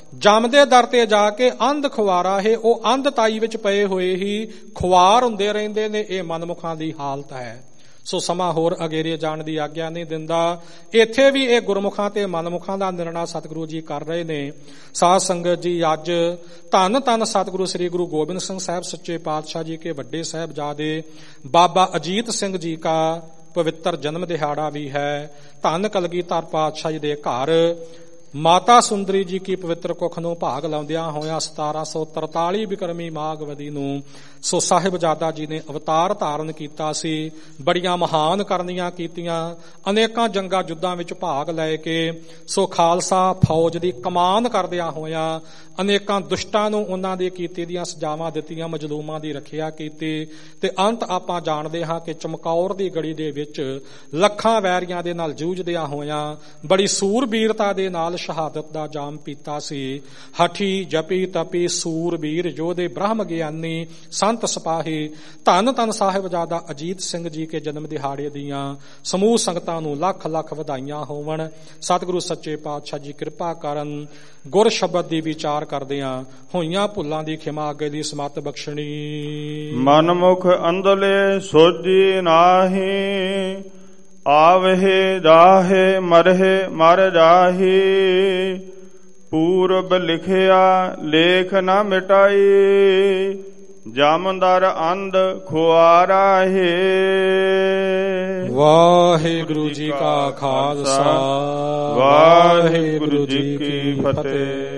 ਜਮ ਦੇ ਦਰ ਤੇ ਜਾ ਕੇ ਅੰਧ ਖੁਆਰਾ ਹੈ, ਉਹ ਅੰਧ ਤਾਈ ਵਿੱਚ ਪਏ ਹੋਏ ਹੀ ਖੁਆਰ ਹੁੰਦੇ ਰਹਿੰਦੇ ਨੇ। ਇਹ ਮਨਮੁਖਾਂ ਦੀ ਹਾਲਤ ਹੈ। ਸੋ ਸਮਾਂ ਹੋਰ ਅਗੇਰੇ ਜਾਣ ਦੀ ਆਗਿਆ ਨਹੀਂ ਦਿੰਦਾ। ਇੱਥੇ ਵੀ ਇਹ ਗੁਰਮੁਖਾਂ ਤੇ ਮਨਮੁਖਾਂ ਦਾ ਨਿਰਣਾ ਸਤਿਗੁਰੂ ਜੀ ਕਰ ਰਹੇ ਨੇ। ਸਾਧ ਸੰਗਤ ਜੀ, ਅੱਜ ਧੰਨ ਧੰਨ ਸਤਿਗੁਰੂ ਸ੍ਰੀ ਗੁਰੂ ਗੋਬਿੰਦ ਸਿੰਘ ਸਾਹਿਬ ਸੱਚੇ ਪਾਤਸ਼ਾਹ ਜੀ ਕੇ ਵੱਡੇ ਸਾਹਿਬਜ਼ਾਦੇ ਬਾਬਾ ਅਜੀਤ ਸਿੰਘ ਜੀ ਕਾ ਪਵਿੱਤਰ ਜਨਮ ਦਿਹਾੜਾ ਵੀ ਹੈ। ਧੰਨ ਕਲਗੀਧਰ ਪਾਤਸ਼ਾਹ ਜੀ ਦੇ ਘਰ ਮਾਤਾ ਸੁੰਦਰੀ ਜੀ ਕੀ ਪਵਿੱਤਰ ਕੁੱਖ ਨੂੰ ਭਾਗ ਲਾਉਂਦਿਆਂ ਹੋਇਆਂ ਸਤਾਰਾਂ ਸੌ ਤਰਤਾਲੀ ਬਿਕਰਮੀ ਮਾਘਵਦੀ ਨੂੰ ਸੋ ਸਾਹਿਬਜ਼ਾਦਾ ਜੀ ਨੇ ਅਵਤਾਰ ਧਾਰਨ ਕੀਤਾ ਸੀ। ਬੜੀਆਂ ਮਹਾਨ ਕਰਨੀਆਂ ਕੀਤੀਆਂ, ਅਨੇਕਾਂ ਜੰਗਾਂ ਯੁੱਧਾਂ ਵਿੱਚ ਭਾਗ ਲੈ ਕੇ ਸੋ ਖਾਲਸਾ ਫੌਜ ਦੀ ਕਮਾਨ ਕਰਦਿਆਂ ਹੋਇਆਂ ਅਨੇਕਾਂ ਦੁਸ਼ਟਾਂ ਨੂੰ ਉਹਨਾਂ ਦੇ ਕੀਤੇ ਦੀਆਂ ਸਜ਼ਾਵਾਂ ਦਿੱਤੀਆਂ, ਮਜਲੂਮਾਂ ਦੀ ਰੱਖਿਆ ਕੀਤੀ ਤੇ ਅੰਤ ਆਪਾਂ ਜਾਣਦੇ ਹਾਂ ਕਿ ਚਮਕੌਰ ਦੀ ਗੜੀ ਦੇ ਵਿੱਚ ਲੱਖਾਂ ਵੈਰੀਆਂ ਦੇ ਨਾਲ ਜੂਝਦਿਆਂ ਹੋਇਆਂ ਬੜੀ ਸੂਰਬੀਰਤਾ ਦੇ ਨਾਲ ਸ਼ਹਾਦਤ ਦਾ ਜਾਮ ਪੀਤਾ ਸੀ। ਹਠੀ ਜਪੀ ਤਪੀ ਸੂਰਬੀਰ ਯੋਧੇ ਬ੍ਰਹਮ ਗਿਆਨੀ ਸੰਤ ਸਿਪਾਹੀ ਧੰਨ ਧੰਨ ਸਾਹਿਬਜ਼ਾਦਾ ਅਜੀਤ ਸਿੰਘ ਜੀ ਕੇ ਜਨਮ ਦਿਹਾੜੇ ਦੀਆਂ ਸਮੂਹ ਸੰਗਤਾਂ ਨੂੰ ਲੱਖ ਲੱਖ ਵਧਾਈਆਂ ਹੋਵਣ। ਸਤਿਗੁਰੂ ਸੱਚੇ ਪਾਤਸ਼ਾਹ ਜੀ ਕਿਰਪਾ ਕਰਨ। ਗੁਰ ਸ਼ਬਦ ਦੀ ਵਿਚਾਰ ਕਰਦਿਆਂ ਹੋਈਆਂ ਭੁੱਲਾਂ ਦੀ ਖਿਮਾ ਅੱਗੇ ਦੀ ਸਮਤ ਬਖਸ਼ਣੀ। ਮਨਮੁਖ ਅੰਧਲੇ ਸੋਝੀ ਨਾਹੀ, ਆਵਹਿ ਜਾਹੇ ਮਰਹਿ ਮਰ ਜਾਹੀ। ਪੂਰਬ ਲਿਖਿਆ ਲੇਖ ਨਾ ਮਿਟਾਈ, ਜਮਦਰ ਅੰਧ ਖੁਆਰਾ ਹੈ। ਵਾਹਿਗੁਰੂ ਜੀ ਕਾ ਖਾਲਸਾ, ਵਾਹਿਗੁਰੂ ਜੀ ਕੀ ਫਤਿਹ।